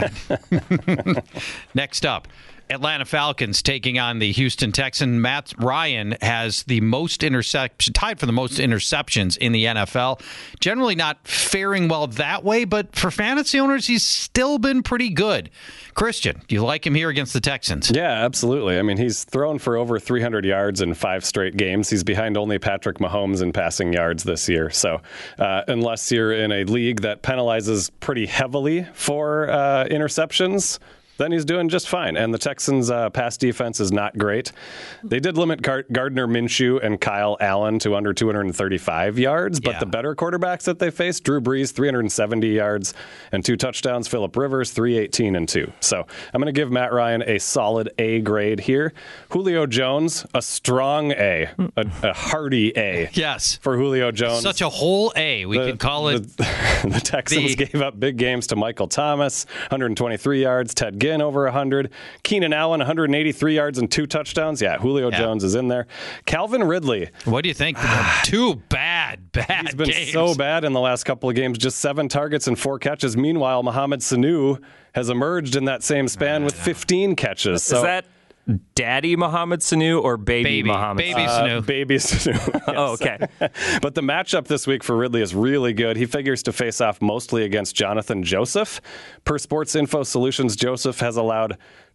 Next up, Atlanta Falcons taking on the Houston Texans. Matt Ryan has the most tied for the most interceptions in the NFL. Generally not faring well that way, but for fantasy owners, he's still been pretty good. Christian, do you like him here against the Texans? Yeah, absolutely. I mean, he's thrown for over 300 yards in 5 straight games. He's behind only Patrick Mahomes in passing yards this year. So unless you're in a league that penalizes pretty heavily for interceptions, then he's doing just fine. And the Texans' pass defense is not great. They did limit Gardner Minshew and Kyle Allen to under 235 yards, but the better quarterbacks that they faced, Drew Brees, 370 yards and 2 touchdowns. Phillip Rivers, 318 and 2. So I'm going to give Matt Ryan a solid A grade here. Julio Jones, a strong A, a hearty A. Yes. For Julio Jones. Such a whole A. We can call it. The Texans gave up big games to Michael Thomas, 123 yards. Ted Ginn, over 100. Keenan Allen, 183 yards and 2 touchdowns. Yeah, Julio Jones is in there. Calvin Ridley. What do you think? 2 bad He's been games. so bad in the last couple of games. Just 7 targets and 4 catches. Meanwhile, Mohamed Sanu has emerged in that same span with 15 catches. So, is that Daddy Mohamed Sanu or Baby Mohamed Sanu? Baby Sanu. Baby Sanu. Oh, okay. But the matchup this week for Ridley is really good. He figures to face off mostly against Jonathan Joseph. Per Sports Info Solutions, Joseph has allowed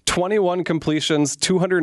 21 completions,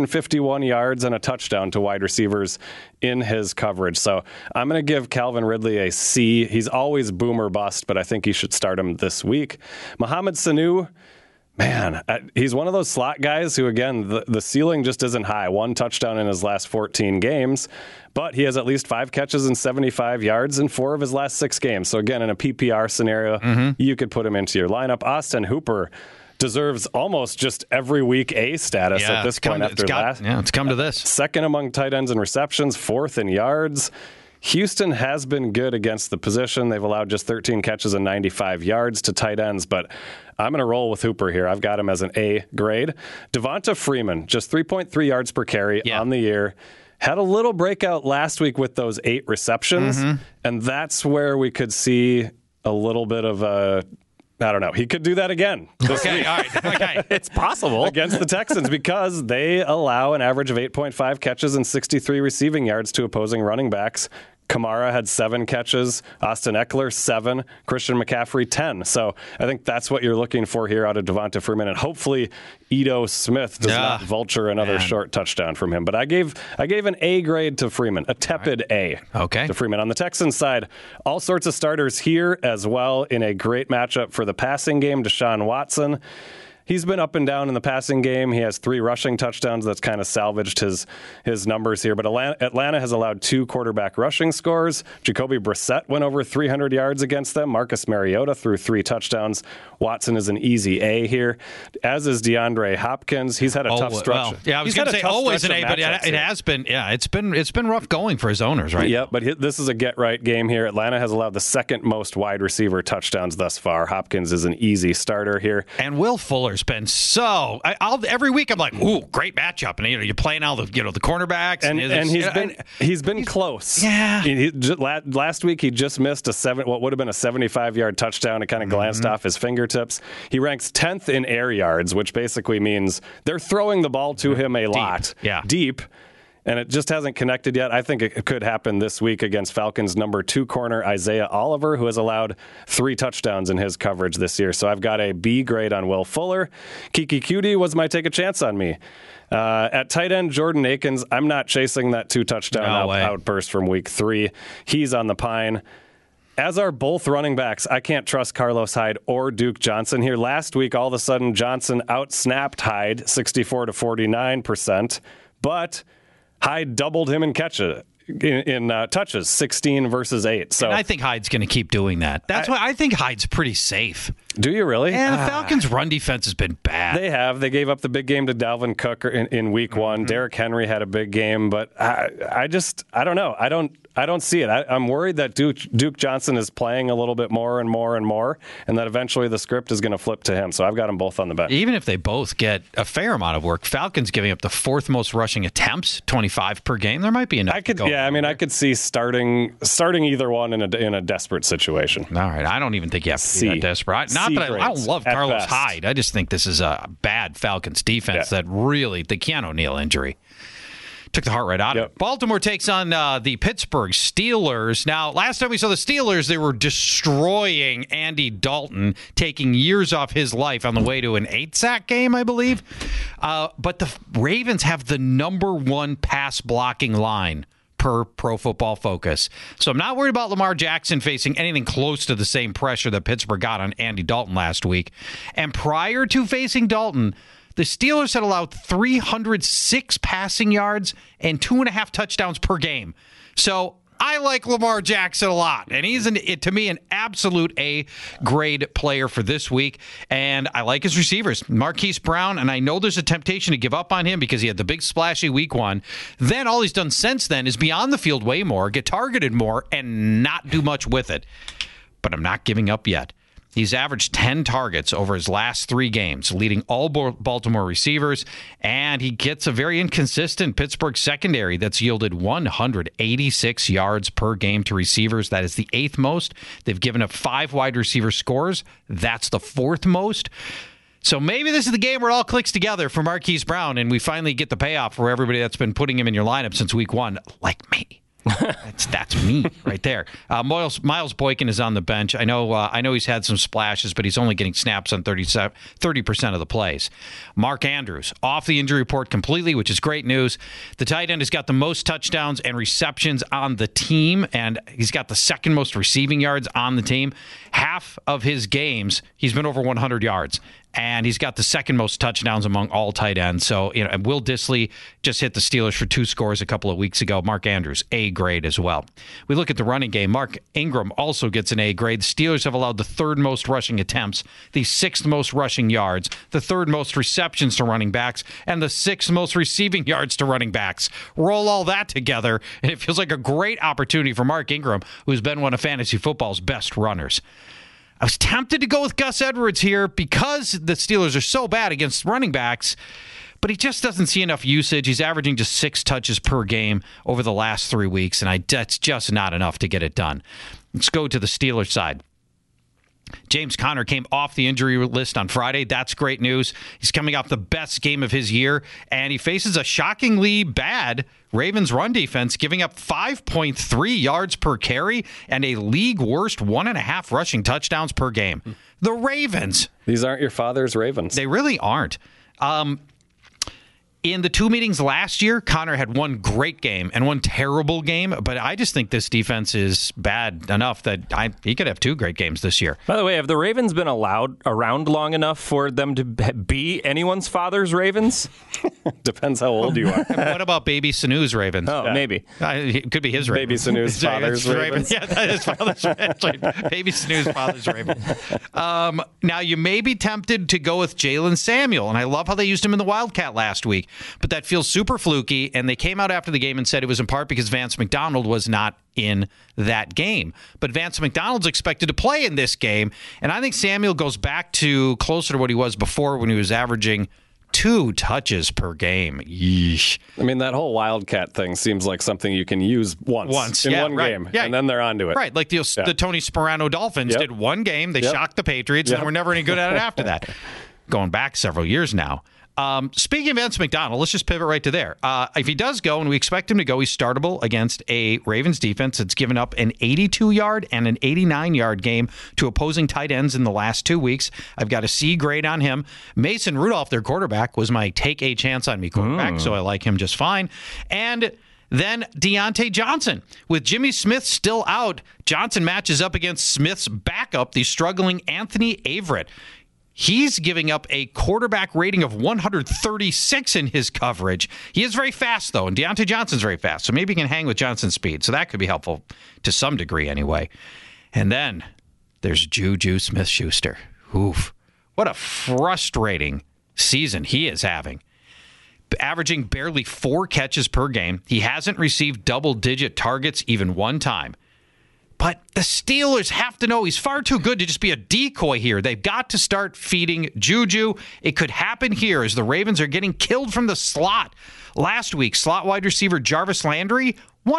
251 yards, and a touchdown to wide receivers in his coverage. So I'm going to give Calvin Ridley a C. He's always boom or bust, but I think he should start him this week. Mohamed Sanu, man, he's one of those slot guys who, again, the ceiling just isn't high. 1 touchdown in his last 14 games, but he has at least 5 catches and 75 yards in 4 of his last 6 games. So again, in a PPR scenario, you could put him into your lineup. Austin Hooper deserves almost just every week A status at this point after last. Yeah, it's come to this. Second among tight ends in receptions, 4th in yards. Houston has been good against the position. They've allowed just 13 catches and 95 yards to tight ends, but I'm going to roll with Hooper here. I've got him as an A grade. Devonta Freeman, just 3.3 yards per carry on the year. Had a little breakout last week with those 8 receptions, and that's where we could see a little bit of a... I don't know. He could do that again. Okay, all right. Okay. It's possible. Against the Texans because they allow an average of 8.5 catches and 63 receiving yards to opposing running backs. Kamara had 7 catches, Austin Eckler 7, Christian McCaffrey 10. So I think that's what you're looking for here out of Devonta Freeman, and hopefully Ito Smith does not vulture another short touchdown from him. But I gave an A grade to Freeman, a tepid A to Freeman. On the Texans side, all sorts of starters here as well in a great matchup for the passing game. Deshaun Watson. He's been up and down in the passing game. He has 3 rushing touchdowns. That's kind of salvaged his numbers here. But Atlanta has allowed 2 quarterback rushing scores. Jacoby Brissett went over 300 yards against them. Marcus Mariota threw 3 touchdowns. Watson is an easy A here, as is DeAndre Hopkins. He's had a tough stretch. Well, I was going to say always an A, but it has been. Yeah, it's been rough going for his owners, right? Yeah, but this is a get-right game here. Atlanta has allowed the 2nd most wide receiver touchdowns thus far. Hopkins is an easy starter here. And Will Fuller's been so. Every week I'm like, ooh, great matchup, and you're playing all the the cornerbacks, and he's been close. Yeah. Last week he just missed what would have been a 75-yard touchdown. It kind of glanced off his fingertips. He ranks 10th in air yards, which basically means they're throwing the ball to him a lot, deep. And it just hasn't connected yet. I think it could happen this week against Falcons' number 2 corner, Isaiah Oliver, who has allowed 3 touchdowns in his coverage this year. So I've got a B grade on Will Fuller. Kiki Cutie was my take a chance on me. At tight end, Jordan Akins, I'm not chasing that 2-touchdown outburst from week 3. He's on the pine. As are both running backs, I can't trust Carlos Hyde or Duke Johnson here. Last week, all of a sudden, Johnson outsnapped Hyde 64 to 49%, but Hyde doubled him in catches. In touches, 16 versus 8. So and I think Hyde's going to keep doing that. That's why I think Hyde's pretty safe. Do you really? And the Falcons' run defense has been bad. They have. They gave up the big game to Dalvin Cook in week 1. Derrick Henry had a big game, but I don't know. I don't see it. I'm worried that Duke Johnson is playing a little bit more and more and more, and that eventually the script is going to flip to him. So I've got them both on the bench. Even if they both get a fair amount of work, Falcons giving up the 4th most rushing attempts, 25 per game. There might be enough. I could see starting either one in a desperate situation. All right, I don't even think you have to be that desperate. Not that I don't love Carlos Hyde. I just think this is a bad Falcons defense that really the Keanu O'Neal injury took the heart right out of it. Baltimore takes on the Pittsburgh Steelers. Now, last time we saw the Steelers, they were destroying Andy Dalton, taking years off his life on the way to an 8-sack game, I believe. But the Ravens have the number 1 pass blocking line per Pro Football Focus. So I'm not worried about Lamar Jackson facing anything close to the same pressure that Pittsburgh got on Andy Dalton last week. And prior to facing Dalton, the Steelers had allowed 306 passing yards and 2.5 touchdowns per game. So I like Lamar Jackson a lot, and he's, to me, an absolute A-grade player for this week, and I like his receivers. Marquise Brown, and I know there's a temptation to give up on him because he had the big splashy week one. Then all he's done since then is be on the field way more, get targeted more, and not do much with it. But I'm not giving up yet. He's averaged 10 targets over his last 3 games, leading all Baltimore receivers, and he gets a very inconsistent Pittsburgh secondary that's yielded 186 yards per game to receivers. That is the 8th most. They've given up 5 wide receiver scores. That's the 4th most. So maybe this is the game where it all clicks together for Marquise Brown, and we finally get the payoff for everybody that's been putting him in your lineup since week 1, like me. That's me right there. Miles Boykin is on the bench. I know he's had some splashes, but he's only getting snaps on 30% of the plays. Mark Andrews off the injury report completely, which is great news. The tight end has got the most touchdowns and receptions on the team, and he's got the second most receiving yards on the team. Half of his games, he's been over 100 yards. And he's got the second most touchdowns among all tight ends. So, and Will Dissly just hit the Steelers for 2 scores a couple of weeks ago. Mark Andrews, A grade as well. We look at the running game. Mark Ingram also gets an A grade. The Steelers have allowed the 3rd most rushing attempts, the 6th most rushing yards, the 3rd most receptions to running backs, and the 6th most receiving yards to running backs. Roll all that together, and it feels like a great opportunity for Mark Ingram, who's been one of fantasy football's best runners. I was tempted to go with Gus Edwards here because the Steelers are so bad against running backs, but he just doesn't see enough usage. He's averaging just 6 touches per game over the last 3 weeks, and that's just not enough to get it done. Let's go to the Steelers side. James Conner came off the injury list on Friday. That's great news. He's coming off the best game of his year, and he faces a shockingly bad Ravens run defense, giving up 5.3 yards per carry and a league worst 1.5 rushing touchdowns per game. The Ravens. These aren't your father's Ravens. They really aren't. In the 2 meetings last year, Conner had 1 great game and 1 terrible game, but I just think this defense is bad enough that he could have 2 great games this year. By the way, have the Ravens been around long enough for them to be anyone's father's Ravens? Depends how old you are. What about Baby Sanu's Ravens? Oh, yeah. Maybe. It could be his Ravens. Baby Sanu's father's Ravens. Yeah, that is father's Ravens. Baby Sanu's father's Ravens. Now, you may be tempted to go with Jalen Samuel, and I love how they used him in the Wildcat last week. But that feels super fluky, and they came out after the game and said it was in part because Vance McDonald was not in that game. But Vance McDonald's expected to play in this game, and I think Samuel goes back to closer to what he was before when he was averaging 2 touches per game. Yeesh. I mean, that whole Wildcat thing seems like something you can use once in one game, and then they're onto it. Right, like the Tony Sparano Dolphins did 1 game, they shocked the Patriots, and were never any good at it after that. Going back several years now. Speaking of Vance McDonald, let's just pivot right to there. If he does go, and we expect him to go, he's startable against a Ravens defense that's given up an 82-yard and an 89-yard game to opposing tight ends in the last 2 weeks. I've got a C grade on him. Mason Rudolph, their quarterback, was my take a chance on me quarterback, so I like him just fine. And then Deontay Johnson. With Jimmy Smith still out, Johnson matches up against Smith's backup, the struggling Anthony Averett. He's giving up a quarterback rating of 136 in his coverage. He is very fast, though, and Deontay Johnson's very fast, so maybe he can hang with Johnson's speed. So that could be helpful to some degree anyway. And then there's Juju Smith-Schuster. Oof. What a frustrating season he is having. Averaging barely 4 catches per game. He hasn't received double-digit targets even 1 time. But the Steelers have to know he's far too good to just be a decoy here. They've got to start feeding Juju. It could happen here as the Ravens are getting killed from the slot. Last week, slot wide receiver Jarvis Landry,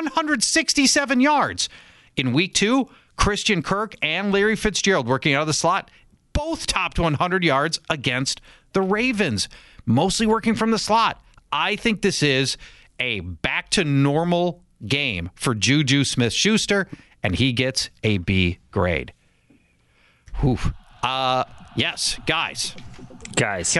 167 yards. In week 2, Christian Kirk and Larry Fitzgerald working out of the slot, both topped 100 yards against the Ravens, mostly working from the slot. I think this is a back-to-normal game for Juju Smith-Schuster, and he gets a B grade. Whew. Yes, guys. Coming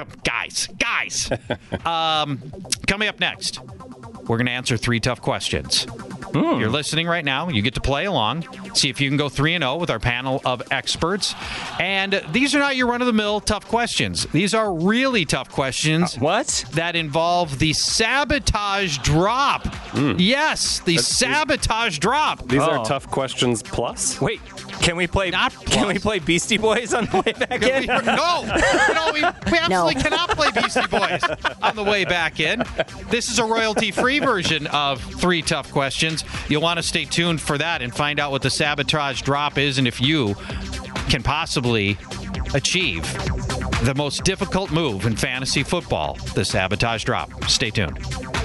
up next, we're going to answer 3 tough questions. If you're listening right now, you get to play along. See if you can go 3-0 with our panel of experts. And these are not your run-of-the-mill tough questions. These are really tough questions. What? That involve the sabotage drop. Yes, the sabotage drop. These are tough questions plus. Wait, can we play? Not Can we play Beastie Boys on the way back in? No, we absolutely cannot play Beastie Boys on the way back in. This is a royalty-free version of 3 tough questions. You'll want to stay tuned for that and find out what the sabotage drop is and if you can possibly achieve the most difficult move in fantasy football, the sabotage drop. Stay tuned.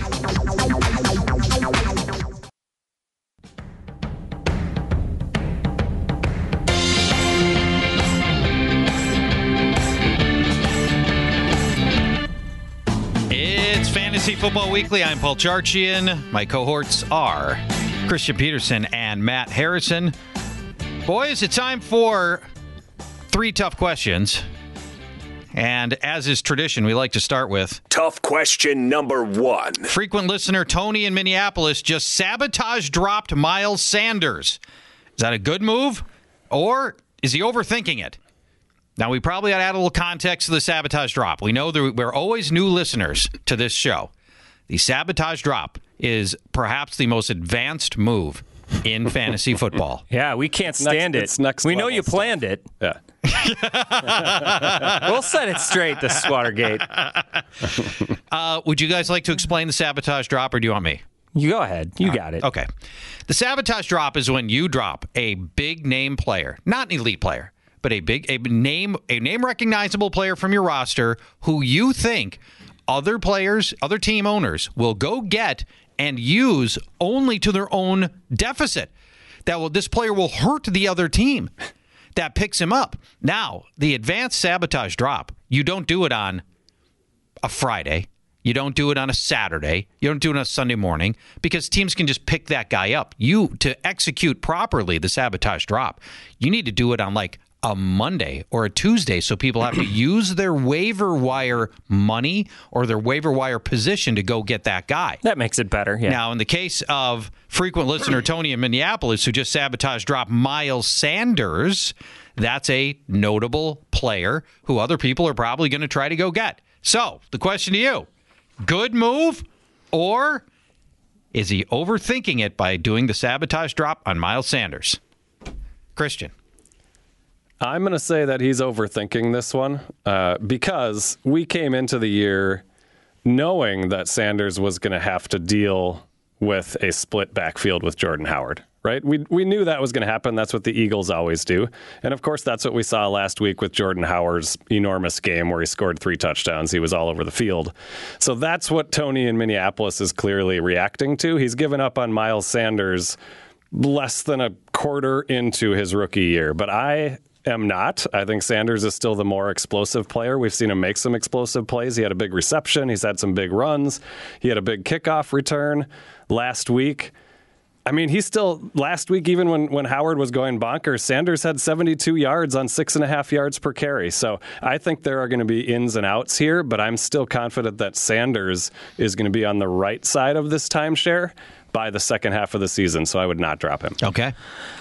It's Fantasy Football Weekly. I'm Paul Charchian. My cohorts are Christian Peterson and Matt Harrison. Boys, it's time for 3 tough questions. And as is tradition, we like to start with tough question number 1. frequent listener Tony in Minneapolis just sabotage dropped Miles Sanders. Is that a good move, or is he overthinking it? Now, we probably ought to add a little context to the sabotage drop. We know that we're always new listeners to this show. The sabotage drop is perhaps the most advanced move in fantasy football. Yeah, we can't stand it. It's next we know level you stuff. planned it. Yeah. We'll set it straight, this Watergate. Would you guys like to explain the sabotage drop, or do you want me? You go ahead. You got it. Okay. The sabotage drop is when you drop a big name player, not an elite player, but a name recognizable player from your roster who you think other players, other team owners will go get and use only to their own deficit. This player will hurt the other team that picks him up. Now, the advanced sabotage drop, you don't do it on a Friday. You don't do it on a Saturday. You don't do it on a Sunday morning because teams can just pick that guy up. To execute properly the sabotage drop, you need to do it on like a Monday or a Tuesday, so people have to use their waiver wire money or their waiver wire position to go get that guy. That makes it better, yeah. Now, in the case of frequent listener Tony in Minneapolis, who just sabotage dropped Miles Sanders, that's a notable player who other people are probably going to try to go get. So, the question to you, good move, or is he overthinking it by doing the sabotage drop on Miles Sanders? Christian. I'm going to say that he's overthinking this one because we came into the year knowing that Sanders was going to have to deal with a split backfield with Jordan Howard, right? We knew that was going to happen. That's what the Eagles always do. And, of course, that's what we saw last week with Jordan Howard's enormous game where he scored 3 touchdowns. He was all over the field. So that's what Tony in Minneapolis is clearly reacting to. He's given up on Miles Sanders less than a quarter into his rookie year. But I am not. I think Sanders is still the more explosive player. We've seen him make some explosive plays. He had a big reception. He's had some big runs. He had a big kickoff return last week. I mean, he's still, last week, even when Howard was going bonkers, Sanders had 72 yards on 6.5 yards per carry. So I think there are going to be ins and outs here, but I'm still confident that Sanders is going to be on the right side of this timeshare by the second half of the season. So I would not drop him. Okay.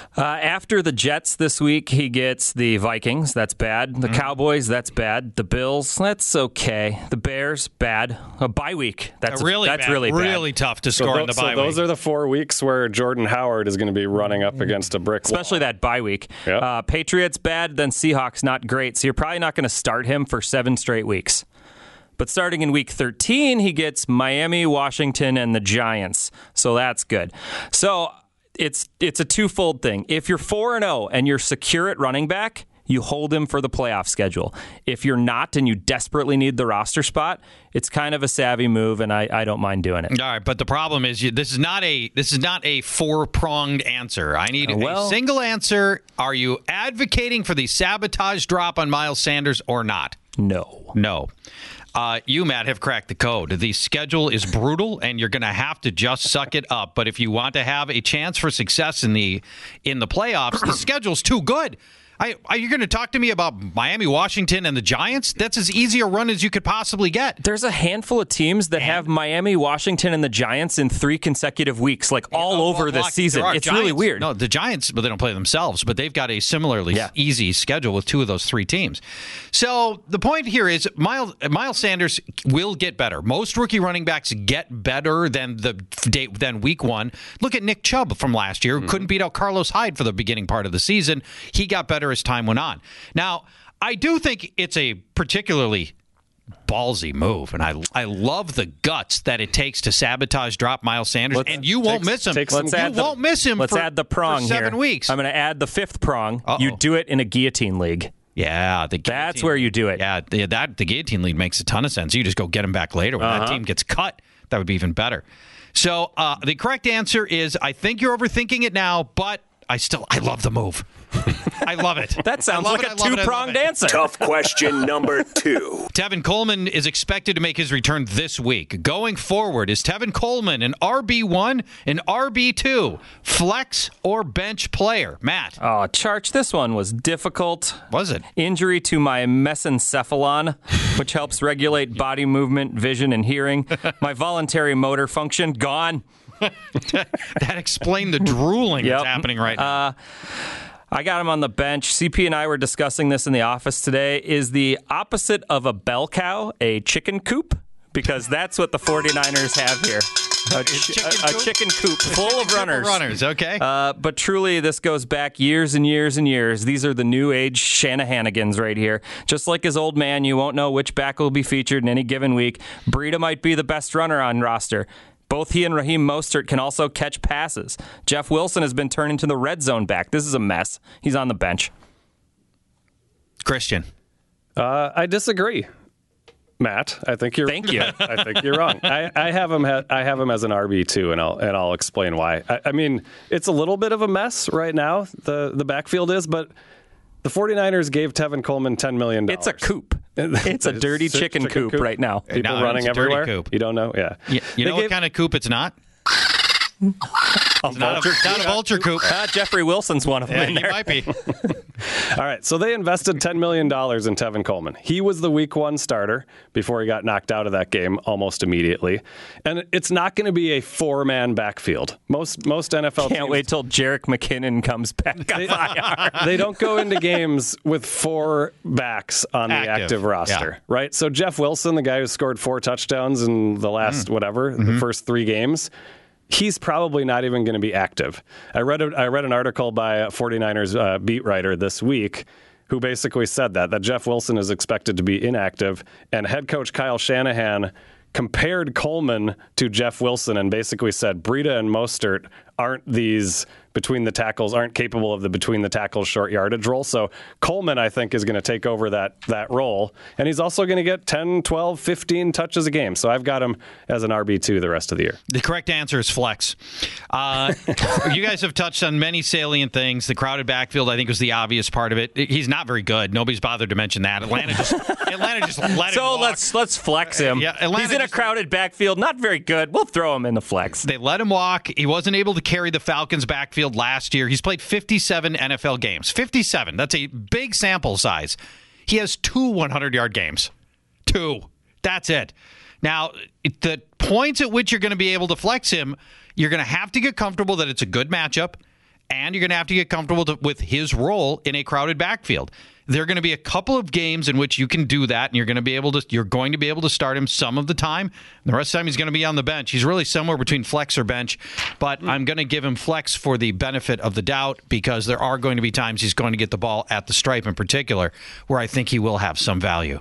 After the Jets this week, he gets the Vikings. That's bad. The Cowboys, that's bad. The Bills, that's okay. The Bears, bad. A bye week. That's really bad. Really tough to score in the bye week. So those are the 4 weeks where Jordan Howard is going to be running up against a brick wall. Especially that bye week. Yep. Patriots, bad. Then Seahawks, not great. So you're probably not going to start him for 7 straight weeks. But starting in week 13, he gets Miami, Washington, and the Giants. So that's good. So it's a twofold thing. If you're 4-0 and you're secure at running back, you hold him for the playoff schedule. If you're not and you desperately need the roster spot, it's kind of a savvy move, and I don't mind doing it. All right, but the problem is this is not a 4-pronged answer. I need a single answer. Are you advocating for the sabotage drop on Miles Sanders or not? No. You, Matt, have cracked the code. The schedule is brutal, and you're going to have to just suck it up. But if you want to have a chance for success in the playoffs, the schedule's too good. You're going to talk to me about Miami, Washington, and the Giants? That's as easy a run as you could possibly get. There's a handful of teams that have Miami, Washington, and the Giants in 3 consecutive weeks, all over this season. It's really weird. No, the Giants, but they don't play themselves, but they've got a similarly easy schedule with 2 of those 3 teams. So the point here is Miles Sanders will get better. Most rookie running backs get better than week 1. Look at Nick Chubb from last year, who couldn't beat out Carlos Hyde for the beginning part of the season. He got better as time went on. Now, I do think it's a particularly ballsy move, and I love the guts that it takes to drop Miles Sanders, and you won't miss him. Won't miss him. Let's add the prong for 7 weeks. I'm going to add the 5th prong. You do it in a guillotine league. Yeah, that's where you do it. Yeah, the guillotine league makes a ton of sense. You just go get him back later when that team gets cut. That would be even better. So the correct answer is, I think you're overthinking it now, but I love the move. I love it. That sounds like a 2-pronged answer. Tough question number 2. Tevin Coleman is expected to make his return this week. Going forward, is Tevin Coleman an RB1, an RB2, flex, or bench player? Matt. Oh, Charch, this one was difficult. Was it? Injury to my mesencephalon, which helps regulate body movement, vision, and hearing. My voluntary motor function, gone. That explained the drooling that's happening right now. I got him on the bench. CP and I were discussing this in the office today. Is the opposite of a bell cow a chicken coop? Because that's what the 49ers have here. A chicken coop full of runners. Okay. But truly, this goes back years and years and years. These are the new age Shanahanigans right here. Just like his old man, you won't know which back will be featured in any given week. Breida might be the best runner on roster. Both he and Raheem Mostert can also catch passes. Jeff Wilson has been turned into the red zone back. This is a mess. He's on the bench. Christian. I disagree, Matt. Thank you. I think you're wrong. I have him as an RB2, and I'll explain why. I mean, it's a little bit of a mess right now. The backfield is, but the 49ers gave Tevin Coleman $10 million. It's a coop. It's a dirty chicken coop right now. People running everywhere. Coop. You don't know? Yeah. You know what kind of coop it's not? It's not a vulture coop. Jeffrey Wilson's one of them. Yeah, in there. He might be. All right, so they invested $10 million in Tevin Coleman. He was the week 1 starter before he got knocked out of that game almost immediately. And it's not going to be a 4-man backfield. Most NFL Can't wait till Jerick McKinnon comes back on IR. They don't go into games with 4 backs on the active roster, right? So Jeff Wilson, the guy who scored 4 touchdowns in the last the first 3 games, he's probably not even going to be active. I read an article by a 49ers beat writer this week who basically said that Jeff Wilson is expected to be inactive, and head coach Kyle Shanahan compared Coleman to Jeff Wilson and basically said Breida and Mostert aren't capable of the between the tackles short yardage role. So Coleman, I think, is going to take over that role. And he's also going to get 10, 12, 15 touches a game. So I've got him as an RB2 the rest of the year. The correct answer is flex. You guys have touched on many salient things. The crowded backfield, I think, was the obvious part of it. He's not very good. Nobody's bothered to mention that. Atlanta just let him walk. So let's flex him. He's in a crowded backfield. Not very good. We'll throw him in the flex. They let him walk. He wasn't able to carry the Falcons backfield last year. He's played 57 NFL games. 57. That's a big sample size. He has 2 100-yard games. 2. That's it. Now, the points at which you're going to be able to flex him, you're going to have to get comfortable that it's a good matchup, and you're going to have to get comfortable with his role in a crowded backfield. There are going to be a couple of games in which you can do that, and you're going to be able to start him some of the time. The rest of the time, he's going to be on the bench. He's really somewhere between flex or bench, but I'm going to give him flex for the benefit of the doubt because there are going to be times he's going to get the ball at the stripe in particular where I think he will have some value.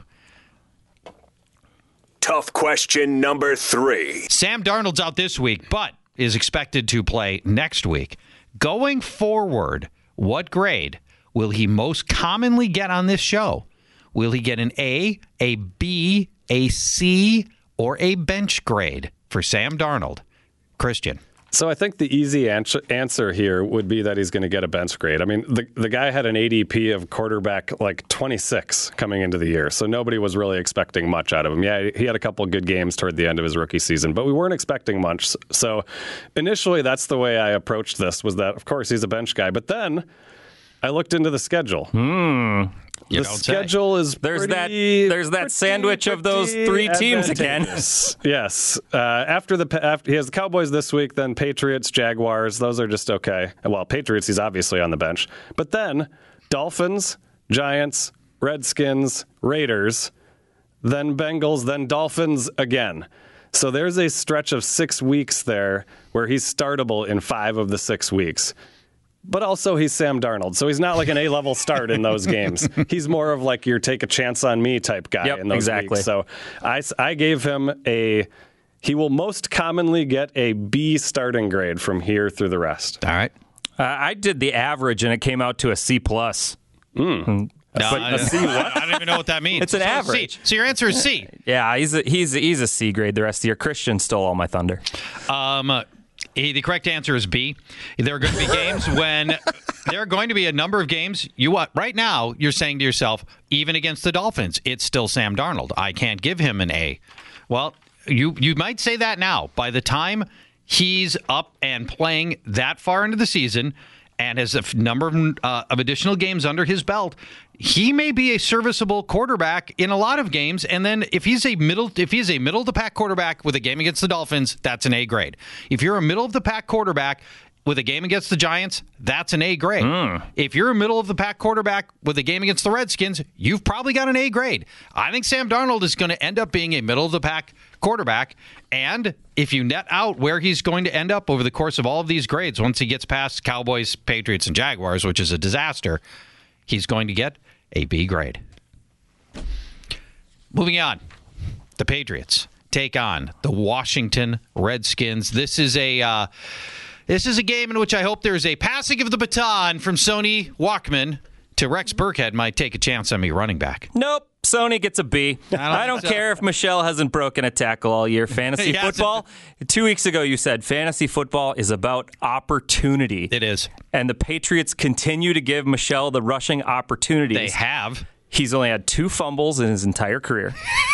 Tough question number 3. Sam Darnold's out this week, but is expected to play next week. Going forward, what grade will he most commonly get on this show? Will he get an A, a B, a C, or a bench grade for Sam Darnold? Christian. So I think the easy answer here would be that he's going to get a bench grade. I mean, the guy had an ADP of quarterback like 26 coming into the year, so nobody was really expecting much out of him. Yeah, he had a couple of good games toward the end of his rookie season, but we weren't expecting much. So initially, that's the way I approached this, was that, of course, he's a bench guy. But then I looked into the schedule. You The don't say. schedule is There's pretty, that sandwich of those three teams again. Yes. After he has the Cowboys this week, then Patriots, Jaguars. Those are just okay. Well, Patriots, he's obviously on the bench. But then Dolphins, Giants, Redskins, Raiders, then Bengals, then Dolphins again. So there's a stretch of 6 weeks there where he's startable in 5 of the 6 weeks. But also he's Sam Darnold, so he's not like an A-level start in those games. He's more of like your take a chance on me type guy in those weeks. So I gave him he will most commonly get a B starting grade from here through the rest. All right. I did the average, and it came out to a C+. No, I don't even know what that means. It's an average. C. So your answer is C. Yeah, he's a C grade the rest of the year. Christian stole all my thunder. The correct answer is B. There are going to be games when there are going to be a number of games. Right now you're saying to yourself, even against the Dolphins, it's still Sam Darnold. I can't give him an A. Well, you might say that now. By the time he's up and playing that far into the season and has a number of additional games under his belt, he may be a serviceable quarterback in a lot of games. And then if he's a middle of the pack quarterback with a game against the Dolphins, that's an A grade. If you're a middle of the pack quarterback with a game against the Giants, that's an A grade. If you're a middle of the pack quarterback with a game against the Redskins, you've probably got an A grade. I think Sam Darnold is going to end up being a middle of the pack quarterback. And if you net out where he's going to end up over the course of all of these grades, once he gets past Cowboys, Patriots, and Jaguars, which is a disaster, he's going to get a B grade. Moving on, the Patriots take on the Washington Redskins. This is a game in which I hope there's a passing of the baton from Sony Walkman to Rex Burkhead. Might take a chance on me running back. Nope. Sony gets a B. I don't care if Michelle hasn't broken a tackle all year. Fantasy football, 2 weeks ago you said fantasy football is about opportunity. It is. And the Patriots continue to give Michelle the rushing opportunities. They have. He's only had 2 fumbles in his entire career.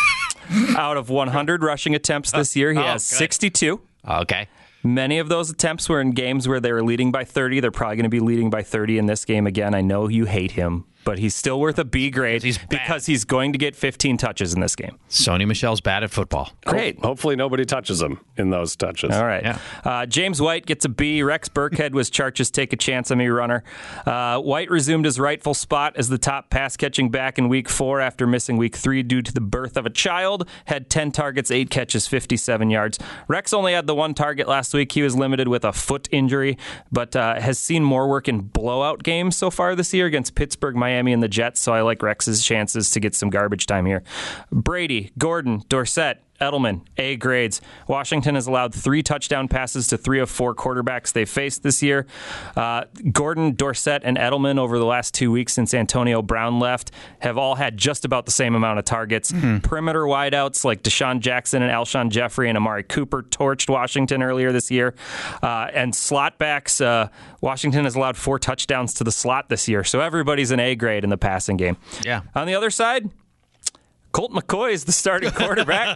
Out of 100 rushing attempts this year, he has 62. Okay. Many of those attempts were in games where they were leading by 30. They're probably going to be leading by 30 in this game again. I know you hate him, but he's still worth a B grade because he's going to get 15 touches in this game. Sony Michel's bad at football. Great. Hopefully nobody touches him in those touches. All right. Yeah. James White gets a B. Rex Burkhead was Chargers take a chance on me runner. White resumed his rightful spot as the top pass-catching back in Week 4 after missing Week 3 due to the birth of a child. Had 10 targets, 8 catches, 57 yards. Rex only had the 1 target last week. He was limited with a foot injury, but has seen more work in blowout games so far this year against Pittsburgh, Miami, and the Jets, so I like Rex's chances to get some garbage time here. Brady, Gordon, Dorsett, Edelman, A grades. Washington has allowed 3 touchdown passes to 3 of 4 quarterbacks they faced this year. Gordon, Dorsett, and Edelman over the last 2 weeks since Antonio Brown left have all had just about the same amount of targets. Perimeter wideouts like Deshaun Jackson and Alshon Jeffrey and Amari Cooper torched Washington earlier this year. And slot backs, Washington has allowed 4 touchdowns to the slot this year. So everybody's an A grade in the passing game. Yeah. On the other side, Colt McCoy is the starting quarterback.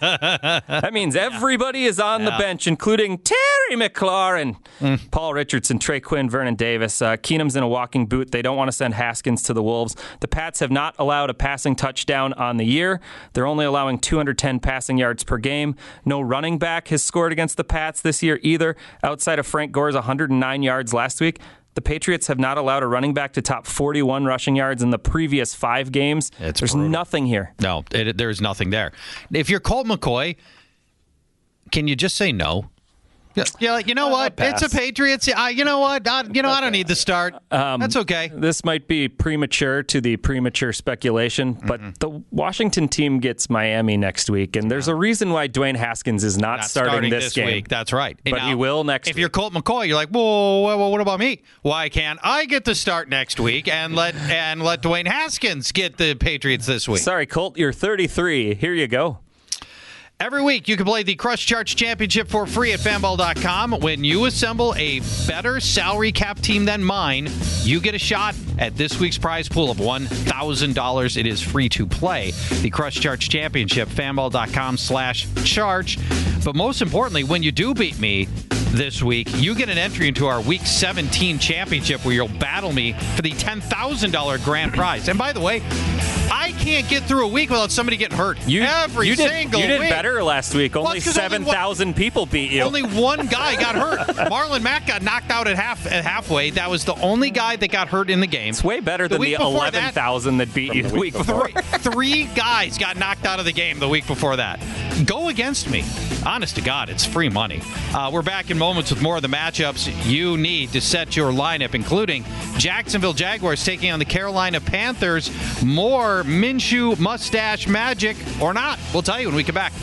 That means everybody is on the bench, including Terry McLaurin, Paul Richardson, Trey Quinn, Vernon Davis. Keenum's in a walking boot. They don't want to send Haskins to the Wolves. The Pats have not allowed a passing touchdown on the year. They're only allowing 210 passing yards per game. No running back has scored against the Pats this year either, outside of Frank Gore's 109 yards last week. The Patriots have not allowed a running back to top 41 rushing yards in the previous 5 games. There's brutal. Nothing here. No, there's nothing there. If you're Colt McCoy, can you just say no? Yeah, like, you know what? It's a Patriots. You know what? I don't need the start. That's okay. This might be premature to the premature speculation, but the Washington team gets Miami next week, and there's a reason why Dwayne Haskins is not starting this game. Week. That's right. But now, he will next week. If you're Colt McCoy, you're like, whoa, what about me? Why can't I get the start next week and let Dwayne Haskins get the Patriots this week? Sorry, Colt, you're 33. Here you go. Every week, you can play the Crush Charge Championship for free at fanball.com. When you assemble a better salary cap team than mine, you get a shot at this week's prize pool of $1,000. It is free to play. The Crush Charge Championship, fanball.com/charge. But most importantly, when you do beat me, this week, you get an entry into our Week 17 championship where you'll battle me for the $10,000 grand prize. And by the way, I can't get through a week without somebody getting hurt. Every single week. You did better last week. Only 7,000 people beat you. Only one guy got hurt. Marlon Mack got knocked out at halfway. That was the only guy that got hurt in the game. It's way better than the 11,000 that beat you the week before. Three guys got knocked out of the game the week before that. Go against me. Honest to God, it's free money. We're back in moments with more of the matchups you need to set your lineup, including Jacksonville Jaguars taking on the Carolina Panthers. More Minshew mustache magic or not? We'll tell you when we come back.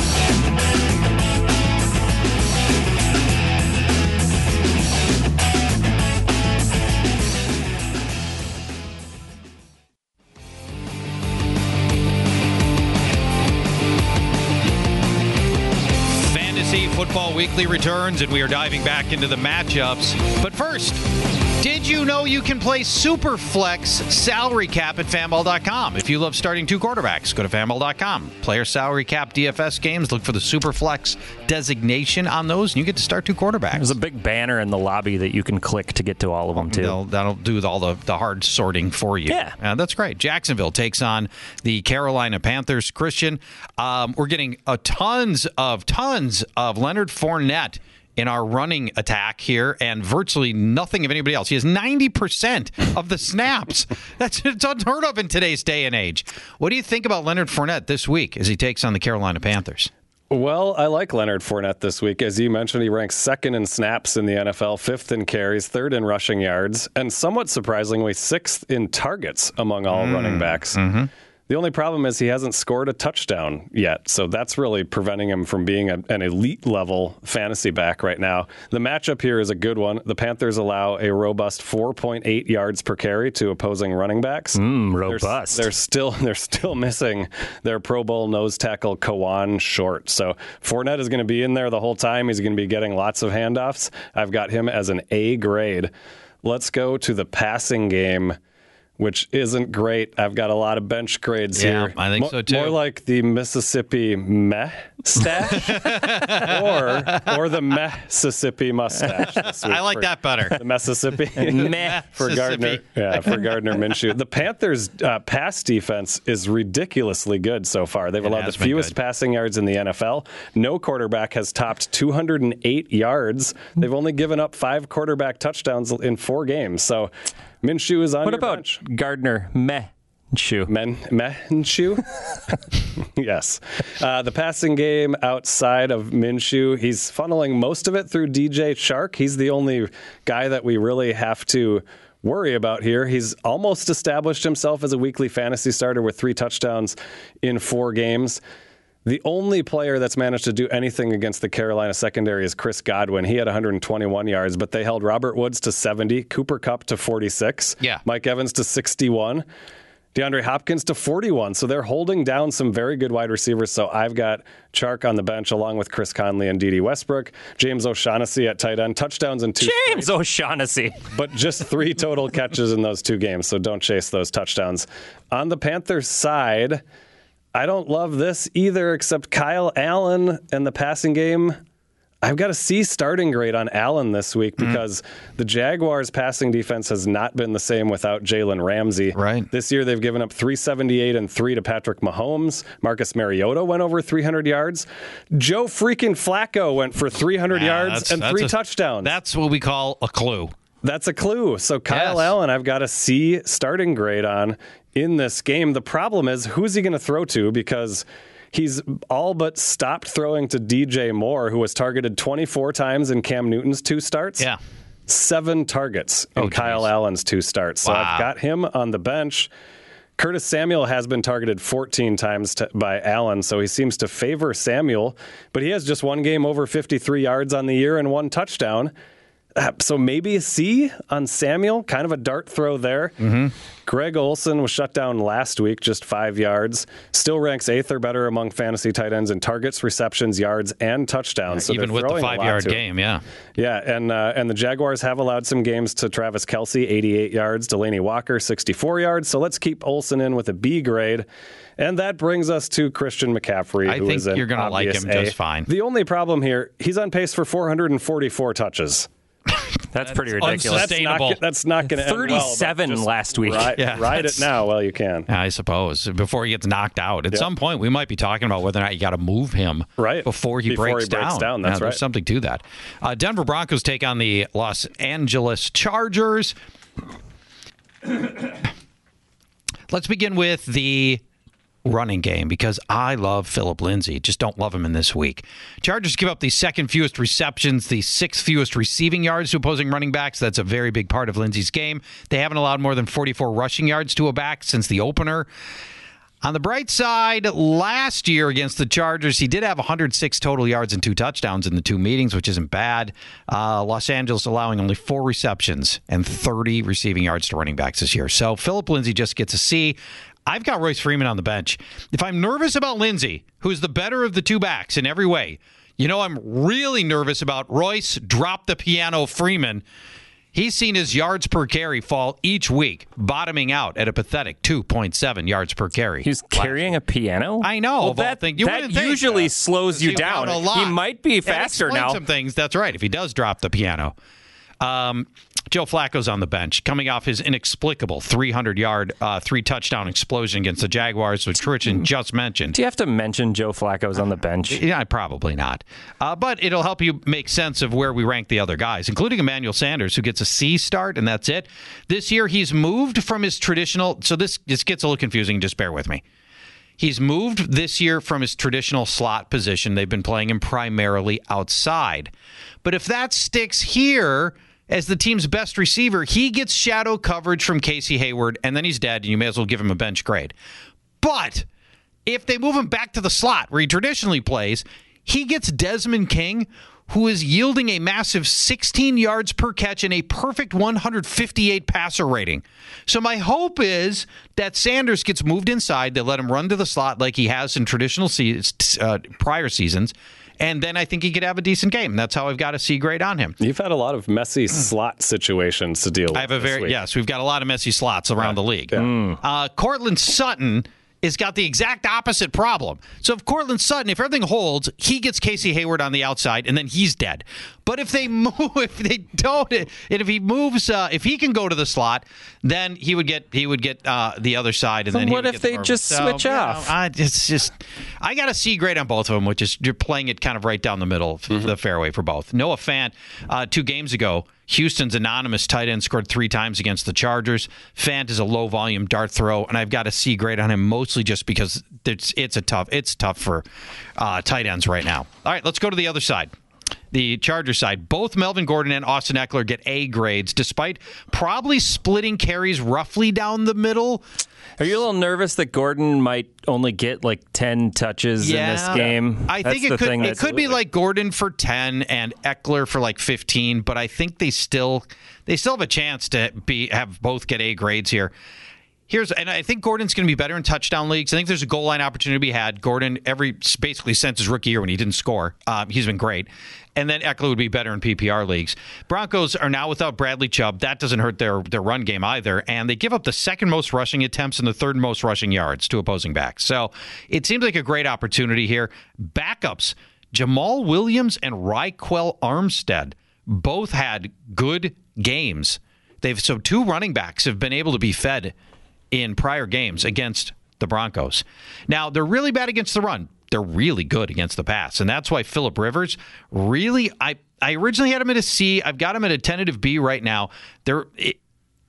Football Weekly returns, and we are diving back into the matchups. But first, did you know you can play Superflex salary cap at fanball.com? If you love starting two quarterbacks, go to fanball.com. Player salary cap DFS games, look for the Superflex designation on those, and you get to start two quarterbacks. There's a big banner in the lobby that you can click to get to all of them, too. That'll do all the hard sorting for you. Yeah. That's great. Jacksonville takes on the Carolina Panthers. Christian, we're getting tons of Leonard Fournette in our running attack here, and virtually nothing of anybody else. He has 90% of the snaps. It's unheard of in today's day and age. What do you think about Leonard Fournette this week as he takes on the Carolina Panthers? Well, I like Leonard Fournette this week. As you mentioned, he ranks second in snaps in the NFL, fifth in carries, third in rushing yards, and somewhat surprisingly, sixth in targets among all running backs. Mm-hmm. The only problem is he hasn't scored a touchdown yet, so that's really preventing him from being an elite-level fantasy back right now. The matchup here is a good one. The Panthers allow a robust 4.8 yards per carry to opposing running backs. Robust. They're still missing their Pro Bowl nose tackle Kawan Short. So Fournette is going to be in there the whole time. He's going to be getting lots of handoffs. I've got him as an A grade. Let's go to the passing game, which isn't great. I've got a lot of bench grades here. I think so too. More like the Mississippi meh stash or the Mississippi mustache this week. I like that better. The Mississippi. Meh for Gardner. Yeah, for Gardner Minshew. The Panthers' pass defense is ridiculously good so far. They've allowed the fewest passing yards in the NFL. No quarterback has topped 208 yards. They've only given up 5 quarterback touchdowns in 4 games. So Minshew is on your bench. What about Gardner Minshew? Minshew? Yes. The passing game outside of Minshew, he's funneling most of it through DJ Chark. He's the only guy that we really have to worry about here. He's almost established himself as a weekly fantasy starter with 3 touchdowns in 4 games. The only player that's managed to do anything against the Carolina secondary is Chris Godwin. He had 121 yards, but they held Robert Woods to 70, Cooper Kupp to 46, Mike Evans to 61, DeAndre Hopkins to 41. So they're holding down some very good wide receivers. So I've got Chark on the bench along with Chris Conley and Dede Westbrook. James O'Shaughnessy at tight end. Touchdowns in 2 James O'Shaughnessy. But just 3 total catches in those 2 games. So don't chase those touchdowns. On the Panthers side, I don't love this either, except Kyle Allen and the passing game. I've got a C starting grade on Allen this week because the Jaguars' passing defense has not been the same without Jalen Ramsey. Right. This year they've given up 378 and 3 to Patrick Mahomes. Marcus Mariota went over 300 yards. Joe freaking Flacco went for 300 yards and 3 touchdowns. That's what we call a clue. That's a clue. So Kyle Allen, I've got a C starting grade on in this game. The problem is, who's he going to throw to? Because he's all but stopped throwing to DJ Moore, who was targeted 24 times in Cam Newton's 2 starts. Yeah. 7 targets in Kyle Allen's 2 starts. So I've got him on the bench. Curtis Samuel has been targeted 14 times by Allen, so he seems to favor Samuel, but he has just 1 game over 53 yards on the year and 1 touchdown. So maybe a C on Samuel, kind of a dart throw there. Greg Olsen was shut down last week, just 5 yards. Still ranks 8th or better among fantasy tight ends in targets, receptions, yards, and touchdowns. So even with the 5-yard game, yeah. Yeah, and the Jaguars have allowed some games to Travis Kelce, 88 yards, Delaney Walker, 64 yards. So let's keep Olsen in with a B grade. And that brings us to Christian McCaffrey, I who think is an you're going to like him obvious A. just fine. The only problem here, he's on pace for 444 touches. That's pretty ridiculous. Unsustainable. That's not going to end well. 37 last week. Ride it now while you can. I suppose, before he gets knocked out. At some point, we might be talking about whether or not you got to move him before he breaks down. That's right. There's something to that. Denver Broncos take on the Los Angeles Chargers. Let's begin with the running game, because I love Phillip Lindsay. Just don't love him in this week. Chargers give up the 2nd fewest receptions, the 6th fewest receiving yards to opposing running backs. That's a very big part of Lindsay's game. They haven't allowed more than 44 rushing yards to a back since the opener. On the bright side, last year against the Chargers, he did have 106 total yards and 2 touchdowns in the 2 meetings, which isn't bad. Los Angeles allowing only 4 receptions and 30 receiving yards to running backs this year. So Phillip Lindsay just gets a C. I've got Royce Freeman on the bench. If I'm nervous about Lindsay, who's the better of the 2 backs in every way, I'm really nervous about Royce drop the piano Freeman. He's seen his yards per carry fall each week, bottoming out at a pathetic 2.7 yards per carry. He's carrying a piano? I know. Well, that usually slows you down. He might be faster now. Some things. That's right. If he does drop the piano. Joe Flacco's on the bench, coming off his inexplicable 300-yard, 3-touchdown explosion against the Jaguars, which Richard just mentioned. Do you have to mention Joe Flacco's on the bench? Yeah, probably not. But it'll help you make sense of where we rank the other guys, including Emmanuel Sanders, who gets a C start, and that's it. This year, he's moved from his traditional... So this gets a little confusing, just bear with me. He's moved this year from his traditional slot position. They've been playing him primarily outside. But if that sticks here... as the team's best receiver, he gets shadow coverage from Casey Hayward, and then he's dead, and you may as well give him a bench grade. But if they move him back to the slot where he traditionally plays, he gets Desmond King, who is yielding a massive 16 yards per catch and a perfect 158 passer rating. So my hope is that Sanders gets moved inside. They let him run to the slot like he has in traditional prior seasons. And then I think he could have a decent game. That's how I've got a C grade on him. You've had a lot of messy slot situations to deal with. I have yes, we've got a lot of messy slots around the league. Yeah. Courtland Sutton has got the exact opposite problem. So if Courtland Sutton, if everything holds, he gets Casey Hayward on the outside, and then he's dead. But if they move, if they don't, and if he moves, if he can go to the slot, then he would get the other side. And then what if they just switch off? It's just, I got a C grade on both of them, which is you're playing it kind of right down the middle of the fairway for both. Noah Fant, 2 games ago, Houston's anonymous tight end scored 3 times against the Chargers. Fant is a low-volume dart throw, and I've got a C grade on him mostly just because it's tough for tight ends right now. All right, let's go to the other side. The Chargers side, both Melvin Gordon and Austin Eckler get A grades, despite probably splitting carries roughly down the middle. Are you a little nervous that Gordon might only get like 10 touches in this game? I think it could be like Gordon for 10 and Eckler for like 15, but I think they still have a chance to have both get A grades here. And I think Gordon's going to be better in touchdown leagues. I think there's a goal line opportunity to be had. Gordon, basically since his rookie year when he didn't score, he's been great. And then Eckler would be better in PPR leagues. Broncos are now without Bradley Chubb. That doesn't hurt their run game either. And they give up the 2nd most rushing attempts and the 3rd most rushing yards to opposing backs. So it seems like a great opportunity here. Backups, Jamal Williams and Raquel Armstead both had good games. So 2 running backs have been able to be fed in prior games against the Broncos. Now, they're really bad against the run. They're really good against the pass. And that's why Phillip Rivers really, I originally had him at a C. I've got him at a tentative B right now.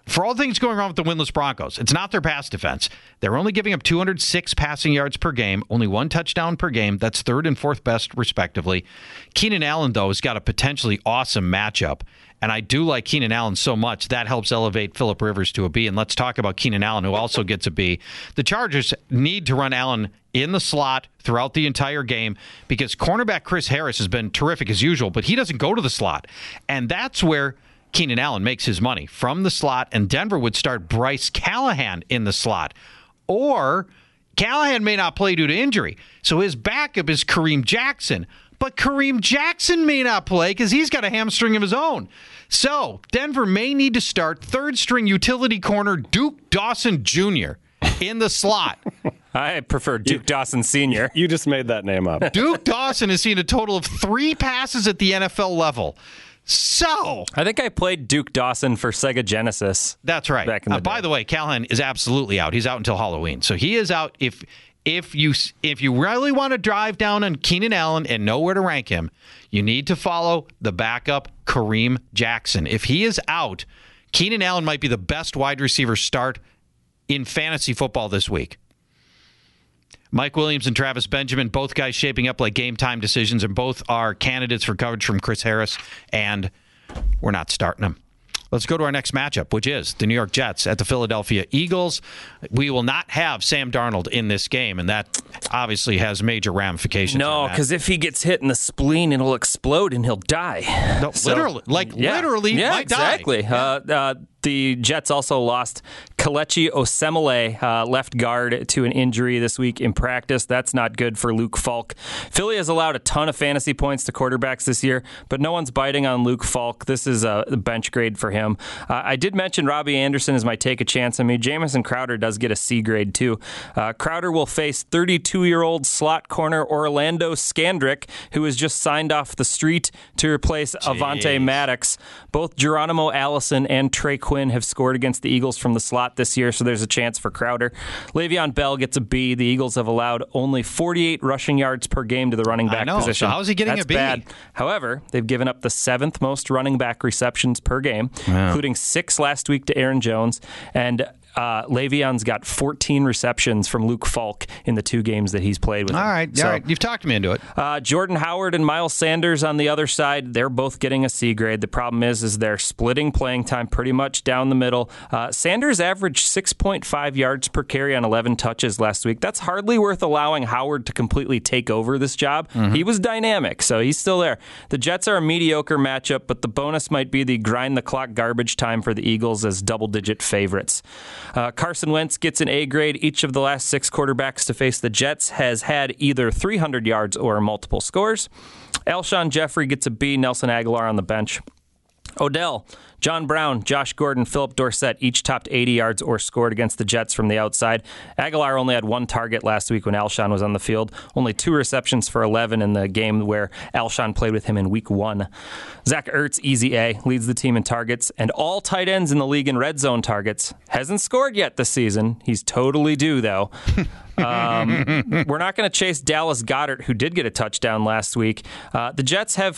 for all things going wrong with the winless Broncos, it's not their pass defense. They're only giving up 206 passing yards per game, only 1 touchdown per game. That's third and fourth best, respectively. Keenan Allen, though, has got a potentially awesome matchup. And I do like Keenan Allen so much, that helps elevate Phillip Rivers to a B. And let's talk about Keenan Allen, who also gets a B. The Chargers need to run Allen in the slot throughout the entire game because cornerback Chris Harris has been terrific as usual, but he doesn't go to the slot. And that's where Keenan Allen makes his money, from the slot. And Denver would start Bryce Callahan in the slot. Or Callahan may not play due to injury, so his backup is Kareem Jackson. But Kareem Jackson may not play because he's got a hamstring of his own. So Denver may need to start third-string utility corner Duke Dawson Jr. in the slot. I prefer Duke Dawson Sr. You just made that name up. Duke Dawson has seen a total of 3 passes at the NFL level. So I think I played Duke Dawson for Sega Genesis. That's right. Back in the day. By the way, Callahan is absolutely out. He's out until Halloween. So he is out. If you really want to drive down on Keenan Allen and know where to rank him, you need to follow the backup Kareem Jackson. If he is out, Keenan Allen might be the best wide receiver start in fantasy football this week. Mike Williams and Travis Benjamin, both guys shaping up like game time decisions, and both are candidates for coverage from Chris Harris, and we're not starting them. Let's go to our next matchup, which is the New York Jets at the Philadelphia Eagles. We will not have Sam Darnold in this game, and that obviously has major ramifications. No, because if he gets hit in the spleen, it'll explode and he'll die. No, literally, literally might exactly. die. The Jets also lost Kelechi Osemele, left guard, to an injury this week in practice. That's not good for Luke Falk. Philly has allowed a ton of fantasy points to quarterbacks this year, but no one's biting on Luke Falk. This is a bench grade for him. I did mention Robbie Anderson as my take a chance. I mean, Jamison Crowder does get a C grade too. Crowder will face 32-year-old slot corner Orlando Scandrick, who has just signed off the street to replace Avante Maddox. Both Geronimo Allison and Trey Quinn have scored against the Eagles from the slot this year, so there's a chance for Crowder. Le'Veon Bell gets a B. The Eagles have allowed only 48 rushing yards per game to the running back position. So how is he getting That's a B? Bad. However, they've given up the 7th most running back receptions per game, including 6 last week to Aaron Jones, and Le'Veon's got 14 receptions from Luke Falk in the 2 games that he's played with him. All right. You've talked me into it. Jordan Howard and Miles Sanders on the other side, they're both getting a C grade. The problem is they're splitting playing time pretty much down the middle. Sanders averaged 6.5 yards per carry on 11 touches last week. That's hardly worth allowing Howard to completely take over this job. Mm-hmm. He was dynamic, so he's still there. The Jets are a mediocre matchup, but the bonus might be the grind-the-clock garbage time for the Eagles as double-digit favorites. Carson Wentz gets an A grade. Each of the last 6 quarterbacks to face the Jets has had either 300 yards or multiple scores. Alshon Jeffrey gets a B. Nelson Aguilar on the bench. Odell, John Brown, Josh Gordon, Philip Dorsett each topped 80 yards or scored against the Jets from the outside. Aguilar only had 1 target last week when Alshon was on the field. Only 2 receptions for 11 in the game where Alshon played with him in week 1. Zach Ertz, easy A, leads the team in targets and all tight ends in the league in red zone targets. Hasn't scored yet this season. He's totally due, though. We're not going to chase Dallas Goedert, who did get a touchdown last week. The Jets have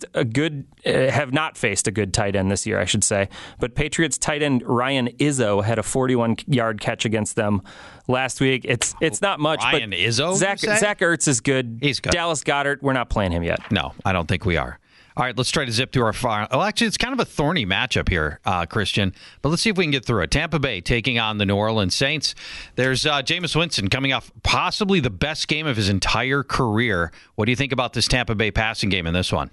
not faced a good tight end this year, I should say. But Patriots tight end Ryan Izzo had a 41-yard catch against them last week. It's not much. Ryan but Izzo? Zach Ertz is good. He's good. Dallas Goedert, we're not playing him yet. No, I don't think we are. All right, let's try to zip through our file. Well, actually, it's kind of a thorny matchup here, Christian. But let's see if we can get through it. Tampa Bay taking on the New Orleans Saints. There's Jameis Winston coming off possibly the best game of his entire career. What do you think about this Tampa Bay passing game in this one?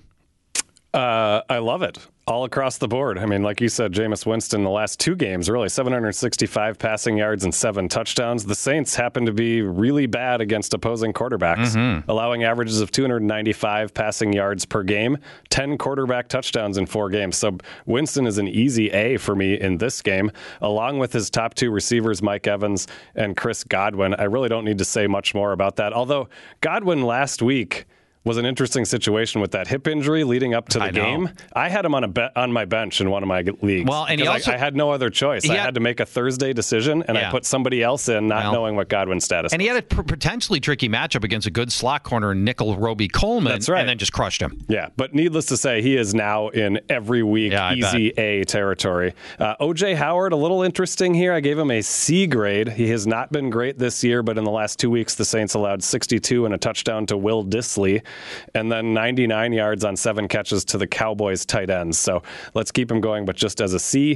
I love it. All across the board. I mean, like you said, Jameis Winston, the last 2 games, really 765 passing yards and 7 touchdowns. The Saints happen to be really bad against opposing quarterbacks, allowing averages of 295 passing yards per game, 10 quarterback touchdowns in 4 games. So Winston is an easy A for me in this game, along with his top 2 receivers, Mike Evans and Chris Godwin. I really don't need to say much more about that. Although Godwin last week was an interesting situation with that hip injury leading up to the game. I had him on my bench in one of my leagues. Well, and I had no other choice. I had to make a Thursday decision, and I put somebody else in, not knowing what Godwin's status was. And he had a potentially tricky matchup against a good slot corner, Nickel Roby Coleman, That's right. and then just crushed him. Yeah, but needless to say, he is now in every week easy A territory. O.J. Howard, a little interesting here. I gave him a C grade. He has not been great this year, but in the last 2 weeks, the Saints allowed 62 and a touchdown to Will Dissly, and then 99 yards on 7 catches to the Cowboys tight ends. So let's keep him going, but just as a C.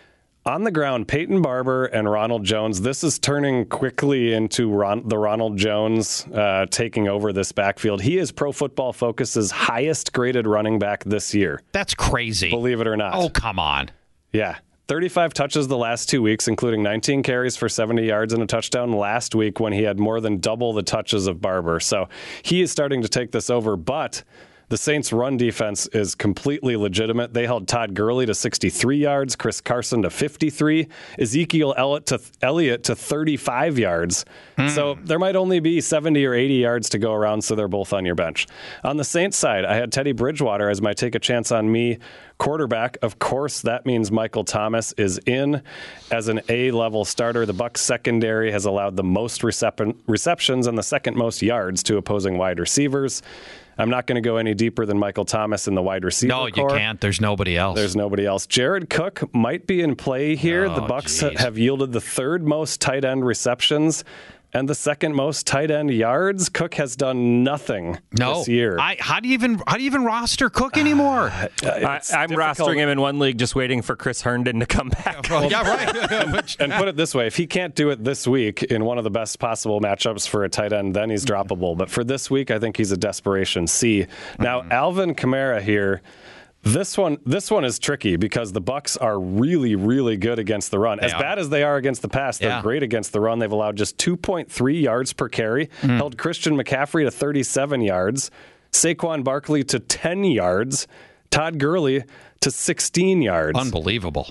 On the ground, Peyton Barber and Ronald Jones. This is turning quickly into the Ronald Jones taking over this backfield. He is Pro Football Focus's highest graded running back this year. That's crazy. Believe it or not. Oh, come on. Yeah. 35 touches the last 2 weeks, including 19 carries for 70 yards and a touchdown last week when he had more than double the touches of Barber. So he is starting to take this over, but the Saints' run defense is completely legitimate. They held Todd Gurley to 63 yards, Chris Carson to 53, Ezekiel Elliott to 35 yards. So there might only be 70 or 80 yards to go around, so they're both on your bench. On the Saints side, I had Teddy Bridgewater as my take a chance on me quarterback. Of course, that means Michael Thomas is in as an A-level starter. The Bucs secondary has allowed the most receptions and the second most yards to opposing wide receivers. I'm not going to go any deeper than Michael Thomas in the wide receiver core. No, you can't. There's nobody else. There's nobody else. Jared Cook might be in play here. The Bucs have yielded the third most tight end receptions and the second most tight end yards. Cook has done nothing this year. How do you even roster Cook anymore? I'm rostering him in one league, just waiting for Chris Herndon to come back. Yeah, right. And put it this way, if he can't do it this week in one of the best possible matchups for a tight end, then he's droppable. But for this week, I think he's a desperation C. Now, Alvin Kamara here. This one is tricky because the Bucs are really, really good against the run. As bad as they are against the pass, they're great against the run. They've allowed just 2.3 yards per carry, held Christian McCaffrey to 37 yards, Saquon Barkley to 10 yards, Todd Gurley to 16 yards. Unbelievable.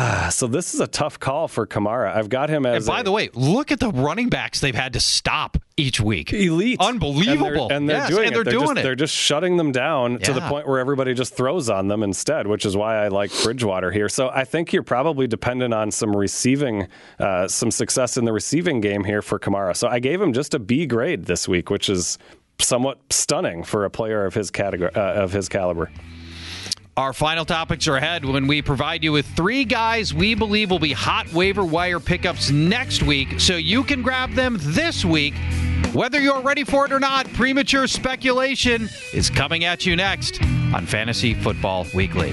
So this is a tough call for Kamara. I've got him as. And by the way, look at the running backs they've had to stop each week. Elite. Unbelievable. And they're doing it. They're just shutting them down to the point where everybody just throws on them instead, which is why I like Bridgewater here. So I think you're probably dependent on some receiving, some success in the receiving game here for Kamara. So I gave him just a B grade this week, which is somewhat stunning for a player of his category, of his caliber. Our final topics are ahead when we provide you with 3 guys we believe will be hot waiver wire pickups next week, so you can grab them this week. Whether you're ready for it or not, premature speculation is coming at you next on Fantasy Football Weekly.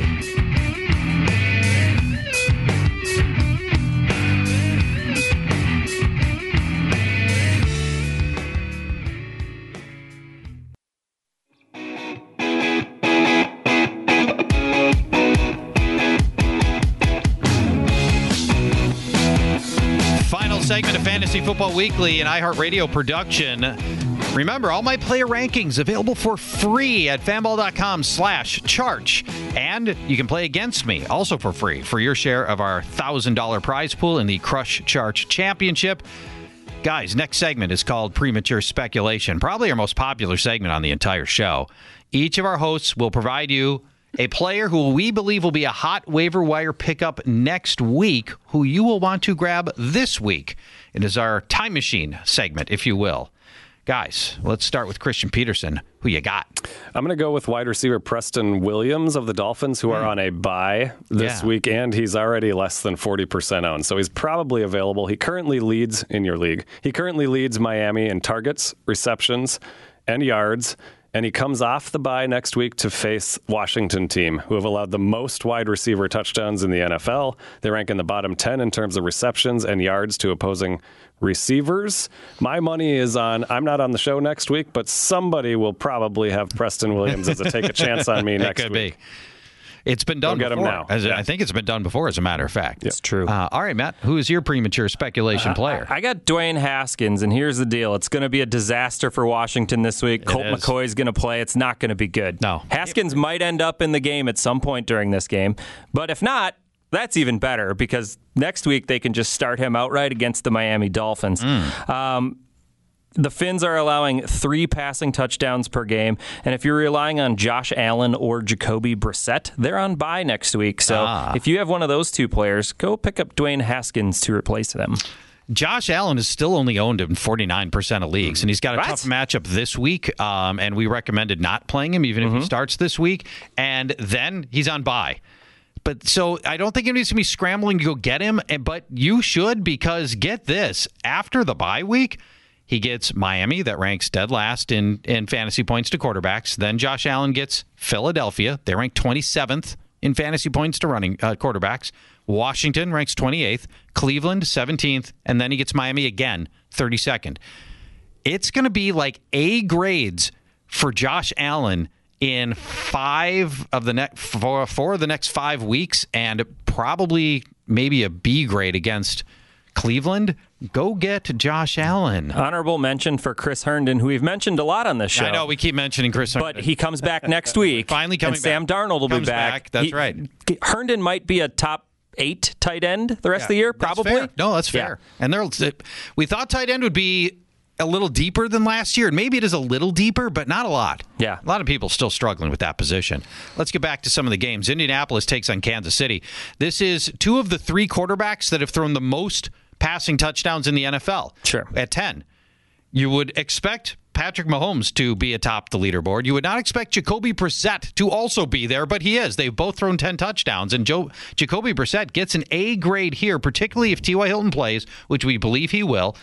Segment of Fantasy Football Weekly and iHeartRadio production. Remember, all my player rankings available for free at fanball.com/charge. And you can play against me also for free for your share of our $1,000 prize pool in the Crush Charge Championship. Guys, next segment is called Premature Speculation, probably our most popular segment on the entire show. Each of our hosts will provide you a player who we believe will be a hot waiver wire pickup next week, who you will want to grab this week. It is our time machine segment, if you will. Guys, let's start with Christian Peterson. Who you got? I'm going to go with wide receiver Preston Williams of the Dolphins, who are on a bye this week, and he's already less than 40% owned, so he's probably available. He currently leads in your league. He currently leads Miami in targets, receptions, and yards. And he comes off the bye next week to face Washington team, who have allowed the most wide receiver touchdowns in the NFL. They rank in the bottom 10 in terms of receptions and yards to opposing receivers. My money is on, I'm not on the show next week, but somebody will probably have Preston Williams as a take a chance on me next week. It's been done before. Get him now. I think it's been done before, as a matter of fact. It's true. All right, Matt, who is your premature speculation player? I got Dwayne Haskins, and here's the deal. It's going to be a disaster for Washington this week. Colt McCoy's going to play. It's not going to be good. No. Haskins might end up in the game at some point during this game, but if not, that's even better because next week they can just start him outright against the Miami Dolphins. The Finns are allowing 3 passing touchdowns per game, and if you're relying on Josh Allen or Jacoby Brissett, they're on bye next week. So if you have one of those 2 players, go pick up Dwayne Haskins to replace them. Josh Allen is still only owned in 49% of leagues, and he's got a tough matchup this week, and we recommended not playing him even if he starts this week, and then he's on bye. But so I don't think anybody's going to be scrambling to go get him, but you should, because get this, after the bye week, he gets Miami, that ranks dead last in fantasy points to quarterbacks. Then Josh Allen gets Philadelphia. They rank 27th in fantasy points to running quarterbacks. Washington ranks 28th. Cleveland, 17th. And then he gets Miami again, 32nd. It's going to be like A grades for Josh Allen in 4 of the next 5 weeks, and probably maybe a B grade against Cleveland. Go get Josh Allen. Honorable mention for Chris Herndon, who we've mentioned a lot on this show. I know, we keep mentioning Chris Herndon. But he comes back next week. Finally coming and Sam back. Darnold will be back. That's right. Herndon might be a top 8 tight end the rest of the year, probably. Fair. No, that's fair. Yeah. And we thought tight end would be a little deeper than last year, and maybe it is a little deeper, but not a lot. Yeah. A lot of people still struggling with that position. Let's get back to some of the games. Indianapolis takes on Kansas City. This is 2 of the 3 quarterbacks that have thrown the most passing touchdowns in the NFL. Sure. At 10. You would expect Patrick Mahomes to be atop the leaderboard. You would not expect Jacoby Brissett to also be there, but he is. They've both thrown 10 touchdowns, and Jacoby Brissett gets an A grade here, particularly if T.Y. Hilton plays, which we believe he will.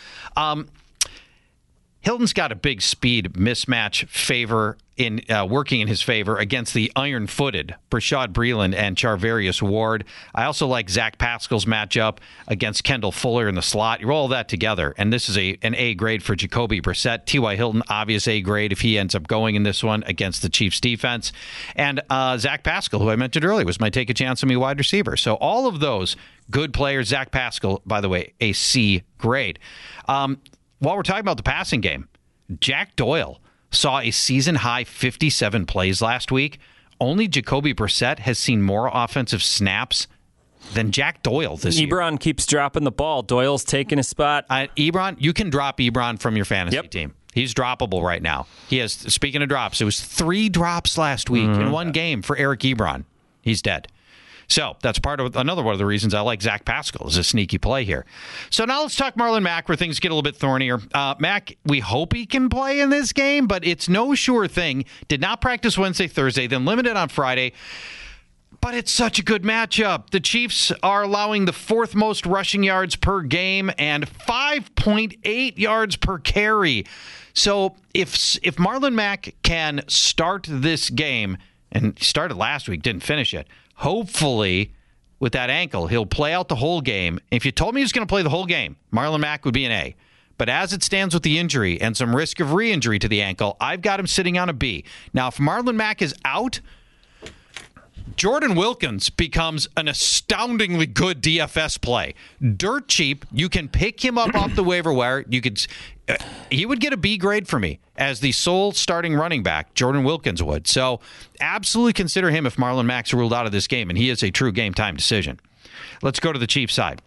Hilton's got a big speed mismatch favor in working in his favor against the iron-footed Rashad Breeland and Charvarius Ward. I also like Zach Pascal's matchup against Kendall Fuller in the slot. You roll that together, and this is an A grade for Jacoby Brissett. T.Y. Hilton, obvious A grade if he ends up going in this one against the Chiefs defense. And Zach Pascal, who I mentioned earlier, was my take a chance on me wide receiver. So all of those good players. Zach Pascal, by the way, a C grade. While we're talking about the passing game, Jack Doyle saw a season-high 57 plays last week. Only Jacoby Brissett has seen more offensive snaps than Jack Doyle this year. Ebron keeps dropping the ball. Doyle's taking his spot. Ebron, you can drop Ebron from your fantasy team. He's droppable right now. He has, speaking of drops, it was 3 drops last week in one game for Eric Ebron. He's dead. So that's another one of the reasons I like Zach Pascal as a sneaky play here. So now let's talk Marlon Mack, where things get a little bit thornier. Mack, we hope he can play in this game, but it's no sure thing. Did not practice Wednesday, Thursday, then limited on Friday. But it's such a good matchup. The Chiefs are allowing the 4th most rushing yards per game and 5.8 yards per carry. So if Marlon Mack can start this game, and he started last week, didn't finish it, hopefully, with that ankle, he'll play out the whole game. If you told me he was going to play the whole game, Marlon Mack would be an A. But as it stands with the injury and some risk of re-injury to the ankle, I've got him sitting on a B. Now, if Marlon Mack is out, Jordan Wilkins becomes an astoundingly good DFS play. Dirt cheap. You can pick him up off the waiver wire. He would get a B grade for me as the sole starting running back. Jordan Wilkins would. So absolutely consider him if Marlon Mack's ruled out of this game, and he is a true game time decision. Let's go to the Chiefs side.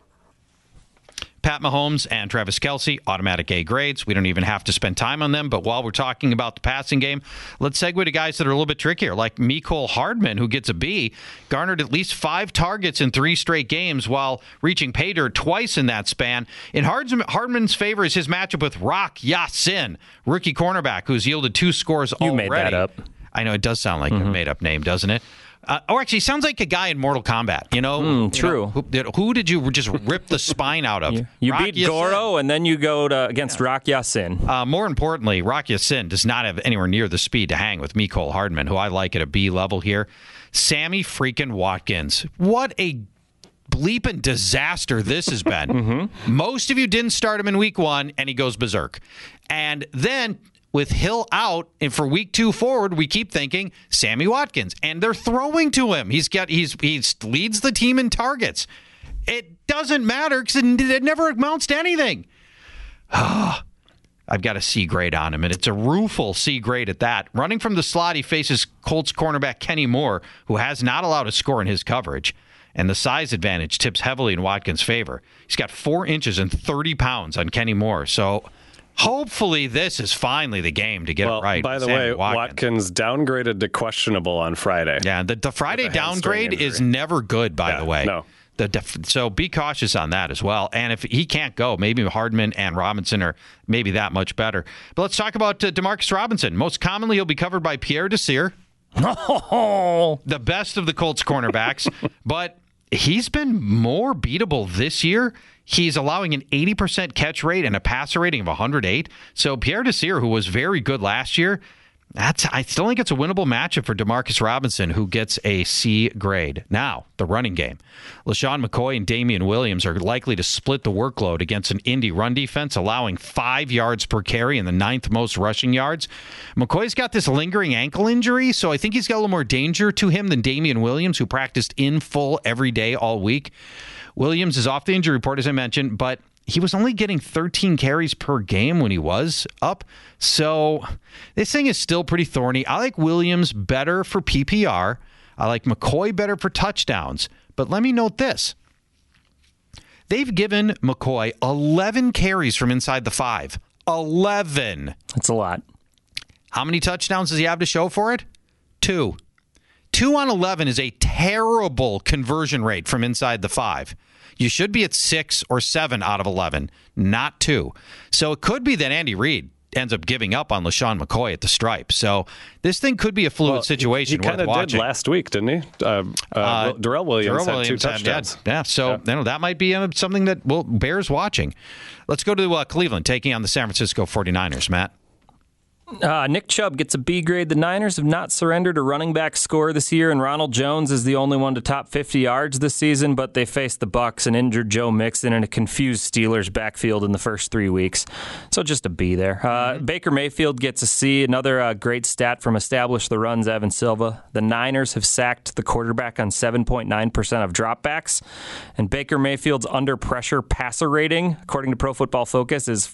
Pat Mahomes and Travis Kelce, automatic A grades. We don't even have to spend time on them. But while we're talking about the passing game, let's segue to guys that are a little bit trickier, like Mecole Hardman, who gets a B, garnered at least 5 targets in 3 straight games while reaching pay dirt twice in that span. In Hardman's favor is his matchup with Rock Ya-Sin, rookie cornerback, who's yielded 2 scores already. You made that up. I know, it does sound like a made-up name, doesn't it? Or actually, sounds like a guy in Mortal Kombat. You know, true. Who did you just rip the spine out of? You beat Goro, and then you go against Rock Ya-Sin. More importantly, Rock Ya-Sin does not have anywhere near the speed to hang with Mecole Hardman, who I like at a B level here. Sammy freaking Watkins. What a bleeping disaster this has been. Most of you didn't start him in week 1, and he goes berserk. And then with Hill out, and for week 2 forward, we keep thinking Sammy Watkins, and they're throwing to him. He leads the team in targets. It doesn't matter because it never amounts to anything. I've got a C grade on him, and it's a rueful C grade at that. Running from the slot, he faces Colts cornerback Kenny Moore, who has not allowed a score in his coverage, and the size advantage tips heavily in Watkins' favor. He's got 4 inches and 30 pounds on Kenny Moore, so Hopefully, this is finally the game to get it right. By the Sammy way, Watkins downgraded to questionable on Friday. Yeah, the Friday downgrade is never good, by the way. No. So be cautious on that as well. And if he can't go, maybe Hardman and Robinson are maybe that much better. But let's talk about Demarcus Robinson. Most commonly, he'll be covered by Pierre Desir, the best of the Colts cornerbacks. But he's been more beatable this year. He's allowing an 80% catch rate and a passer rating of 108. So Pierre Desir, who was very good last year, I still think it's a winnable matchup for Demarcus Robinson, who gets a C grade. Now, the running game. LaShawn McCoy and Damian Williams are likely to split the workload against an Indy run defense, allowing 5 yards per carry and the 9th most rushing yards. McCoy's got this lingering ankle injury, so I think he's got a little more danger to him than Damian Williams, who practiced in full every day all week. Williams is off the injury report, as I mentioned, but he was only getting 13 carries per game when he was up. So this thing is still pretty thorny. I like Williams better for PPR. I like McCoy better for touchdowns. But let me note this. They've given McCoy 11 carries from inside the 5. 11. That's a lot. How many touchdowns does he have to show for it? 2. 2 on 11 is a terrible conversion rate from inside the 5. You should be at 6 or 7 out of 11, not 2. So it could be that Andy Reid ends up giving up on LaShawn McCoy at the stripe. So this thing could be a fluid situation. He kind of did last week, didn't he? Darrell Williams had 2 touchdowns. So that might be something that bears watching. Let's go to Cleveland, taking on the San Francisco 49ers, Matt. Nick Chubb gets a B grade. The Niners have not surrendered a running back score this year, and Ronald Jones is the only one to top 50 yards this season, but they faced the Bucs and injured Joe Mixon and a confused Steelers backfield in the first 3 weeks. So just a B there. Baker Mayfield gets a C. Another great stat from Establish the Runs, Evan Silva. The Niners have sacked the quarterback on 7.9% of dropbacks, and Baker Mayfield's under pressure passer rating, according to Pro Football Focus, is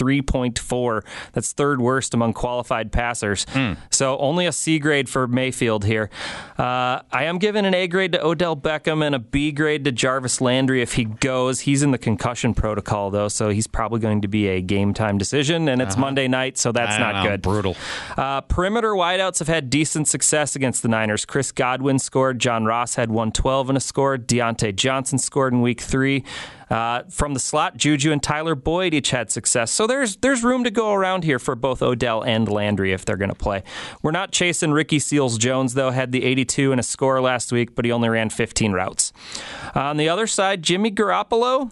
43.4. That's third worst among qualified passers. So only a C grade for Mayfield here. I am giving an A grade to Odell Beckham and a B grade to Jarvis Landry if he goes. He's in the concussion protocol, though, so he's probably going to be a game-time decision, and it's Monday night, so that's not good. Brutal. Perimeter wideouts have had decent success against the Niners. Chris Godwin scored. John Ross had 112 in a score. Deontay Johnson scored in Week 3. From the slot, Juju and Tyler Boyd each had success. So there's room to go around here for both Odell and Landry if they're going to play. We're not chasing Ricky Seals-Jones, though. Had the 82 and a score last week, but he only ran 15 routes. On the other side, Jimmy Garoppolo.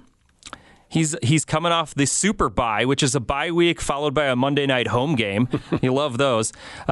He's coming off the super bye, which is a bye week followed by a Monday night home game. You love those.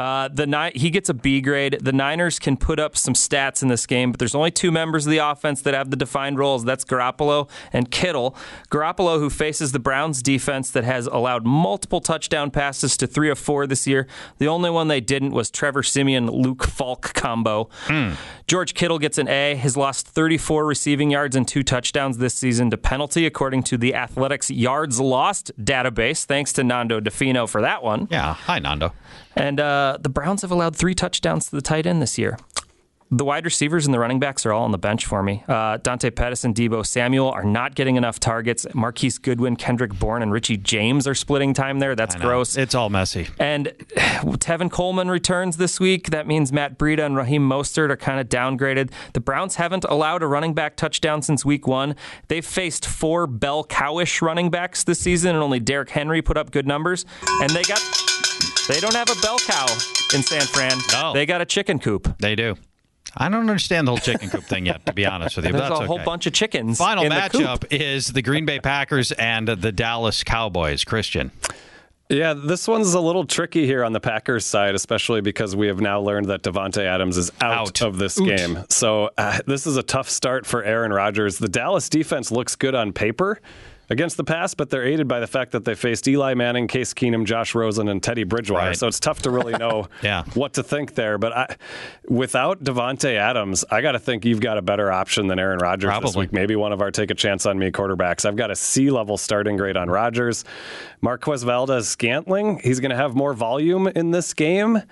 He gets a B grade. The Niners can put up some stats in this game, but there's only 2 members of the offense that have the defined roles. That's Garoppolo and Kittle. Garoppolo, who faces the Browns defense that has allowed multiple touchdown passes to 3 of 4 this year. The only one they didn't was Trevor Siemian-Luke Falk combo. George Kittle gets an A. Has lost 34 receiving yards and 2 touchdowns this season to penalty, according to the Athletics Yards Lost database. Thanks to Nando DeFino for that one. Yeah, hi, Nando. And the Browns have allowed 3 touchdowns to the tight end this year. The wide receivers and the running backs are all on the bench for me. Dante Pettis and Deebo Samuel are not getting enough targets. Marquise Goodwin, Kendrick Bourne, and Richie James are splitting time there. That's gross. It's all messy. And Tevin Coleman returns this week. That means Matt Breida and Raheem Mostert are kind of downgraded. The Browns haven't allowed a running back touchdown since week 1. They've faced 4 bell cowish running backs this season, and only Derrick Henry put up good numbers. And they don't have a bell cow in San Fran. No. They got a chicken coop. They do. I don't understand the whole chicken coop thing yet, to be honest with you. There's but that's a whole okay. bunch of chickens. Final in matchup the coop. is the Green Bay Packers and the Dallas Cowboys. Christian. Yeah, this one's a little tricky here on the Packers side, especially because we have now learned that Davante Adams is out of this game. So this is a tough start for Aaron Rodgers. The Dallas defense looks good on paper against the pass, but they're aided by the fact that they faced Eli Manning, Case Keenum, Josh Rosen, and Teddy Bridgewater. Right. So it's tough to really know what to think there. But without Davante Adams, I got to think you've got a better option than Aaron Rodgers this week. Maybe one of our take a chance on me quarterbacks. I've got a C-level starting grade on Rodgers. Marquez Valdez-Scantling, he's going to have more volume in this game.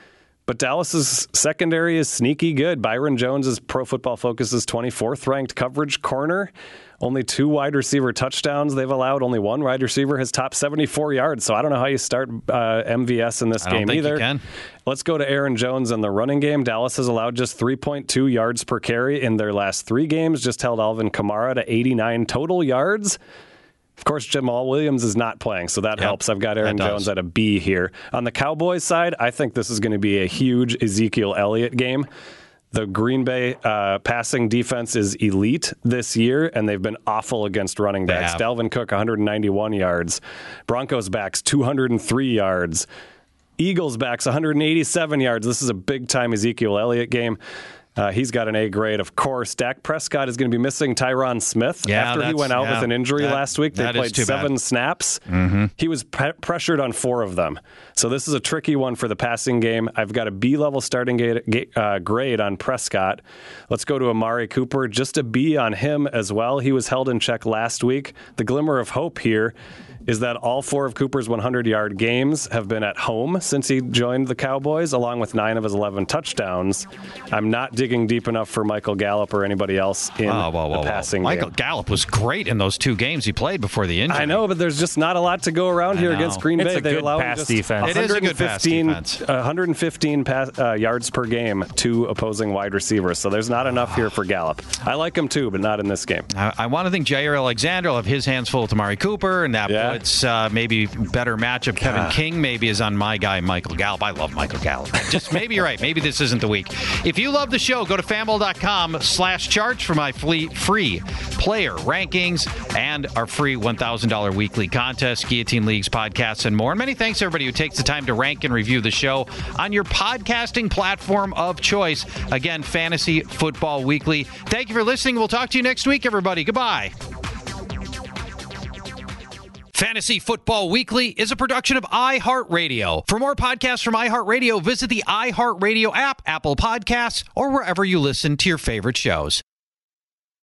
But Dallas's secondary is sneaky good. Byron Jones is Pro Football Focus's 24th ranked coverage corner. Only 2 wide receiver touchdowns they've allowed. Only 1 wide receiver has topped 74 yards. So I don't know how you start MVS in this game either. You can. Let's go to Aaron Jones in the running game. Dallas has allowed just 3.2 yards per carry in their last 3 games. Just held Alvin Kamara to 89 total yards. Of course, Jamal Williams is not playing, so that helps. I've got Aaron Jones at a B here. On the Cowboys side, I think this is going to be a huge Ezekiel Elliott game. The Green Bay passing defense is elite this year, and they've been awful against running backs. Dalvin Cook, 191 yards. Broncos backs, 203 yards. Eagles backs, 187 yards. This is a big-time Ezekiel Elliott game. He's got an A grade, of course. Dak Prescott is going to be missing Tyron Smith after he went out with an injury last week. They played 7 snaps. Mm-hmm. He was pressured on 4 of them. So this is a tricky one for the passing game. I've got a B-level starting grade on Prescott. Let's go to Amari Cooper. Just a B on him as well. He was held in check last week. The glimmer of hope here is that all 4 of Cooper's 100-yard games have been at home since he joined the Cowboys, along with 9 of his 11 touchdowns. I'm not digging deep enough for Michael Gallup or anybody else in the passing game. Michael Gallup was great in those 2 games he played before the injury. I know, but there's just not a lot to go around here against Green Bay. It's a good pass defense. It is a good pass defense. 115 yards per game to opposing wide receivers, so there's not enough here for Gallup. I like him too, but not in this game. I want to think Jair Alexander will have his hands full with Amari Cooper, and that puts maybe better matchup. Kevin King maybe is on my guy, Michael Gallup. I love Michael Gallup. Just maybe you're right. Maybe this isn't the week. If you love the show, go to fanball.com/charts for my free player rankings and our free $1,000 weekly contest, Guillotine Leagues, podcasts, and more. And many thanks to everybody who takes the time to rank and review the show on your podcasting platform of choice. Again, Fantasy Football Weekly. Thank you for listening. We'll talk to you next week, everybody. Goodbye. Fantasy Football Weekly is a production of iHeartRadio. For more podcasts from iHeartRadio, visit the iHeartRadio app, Apple Podcasts, or wherever you listen to your favorite shows.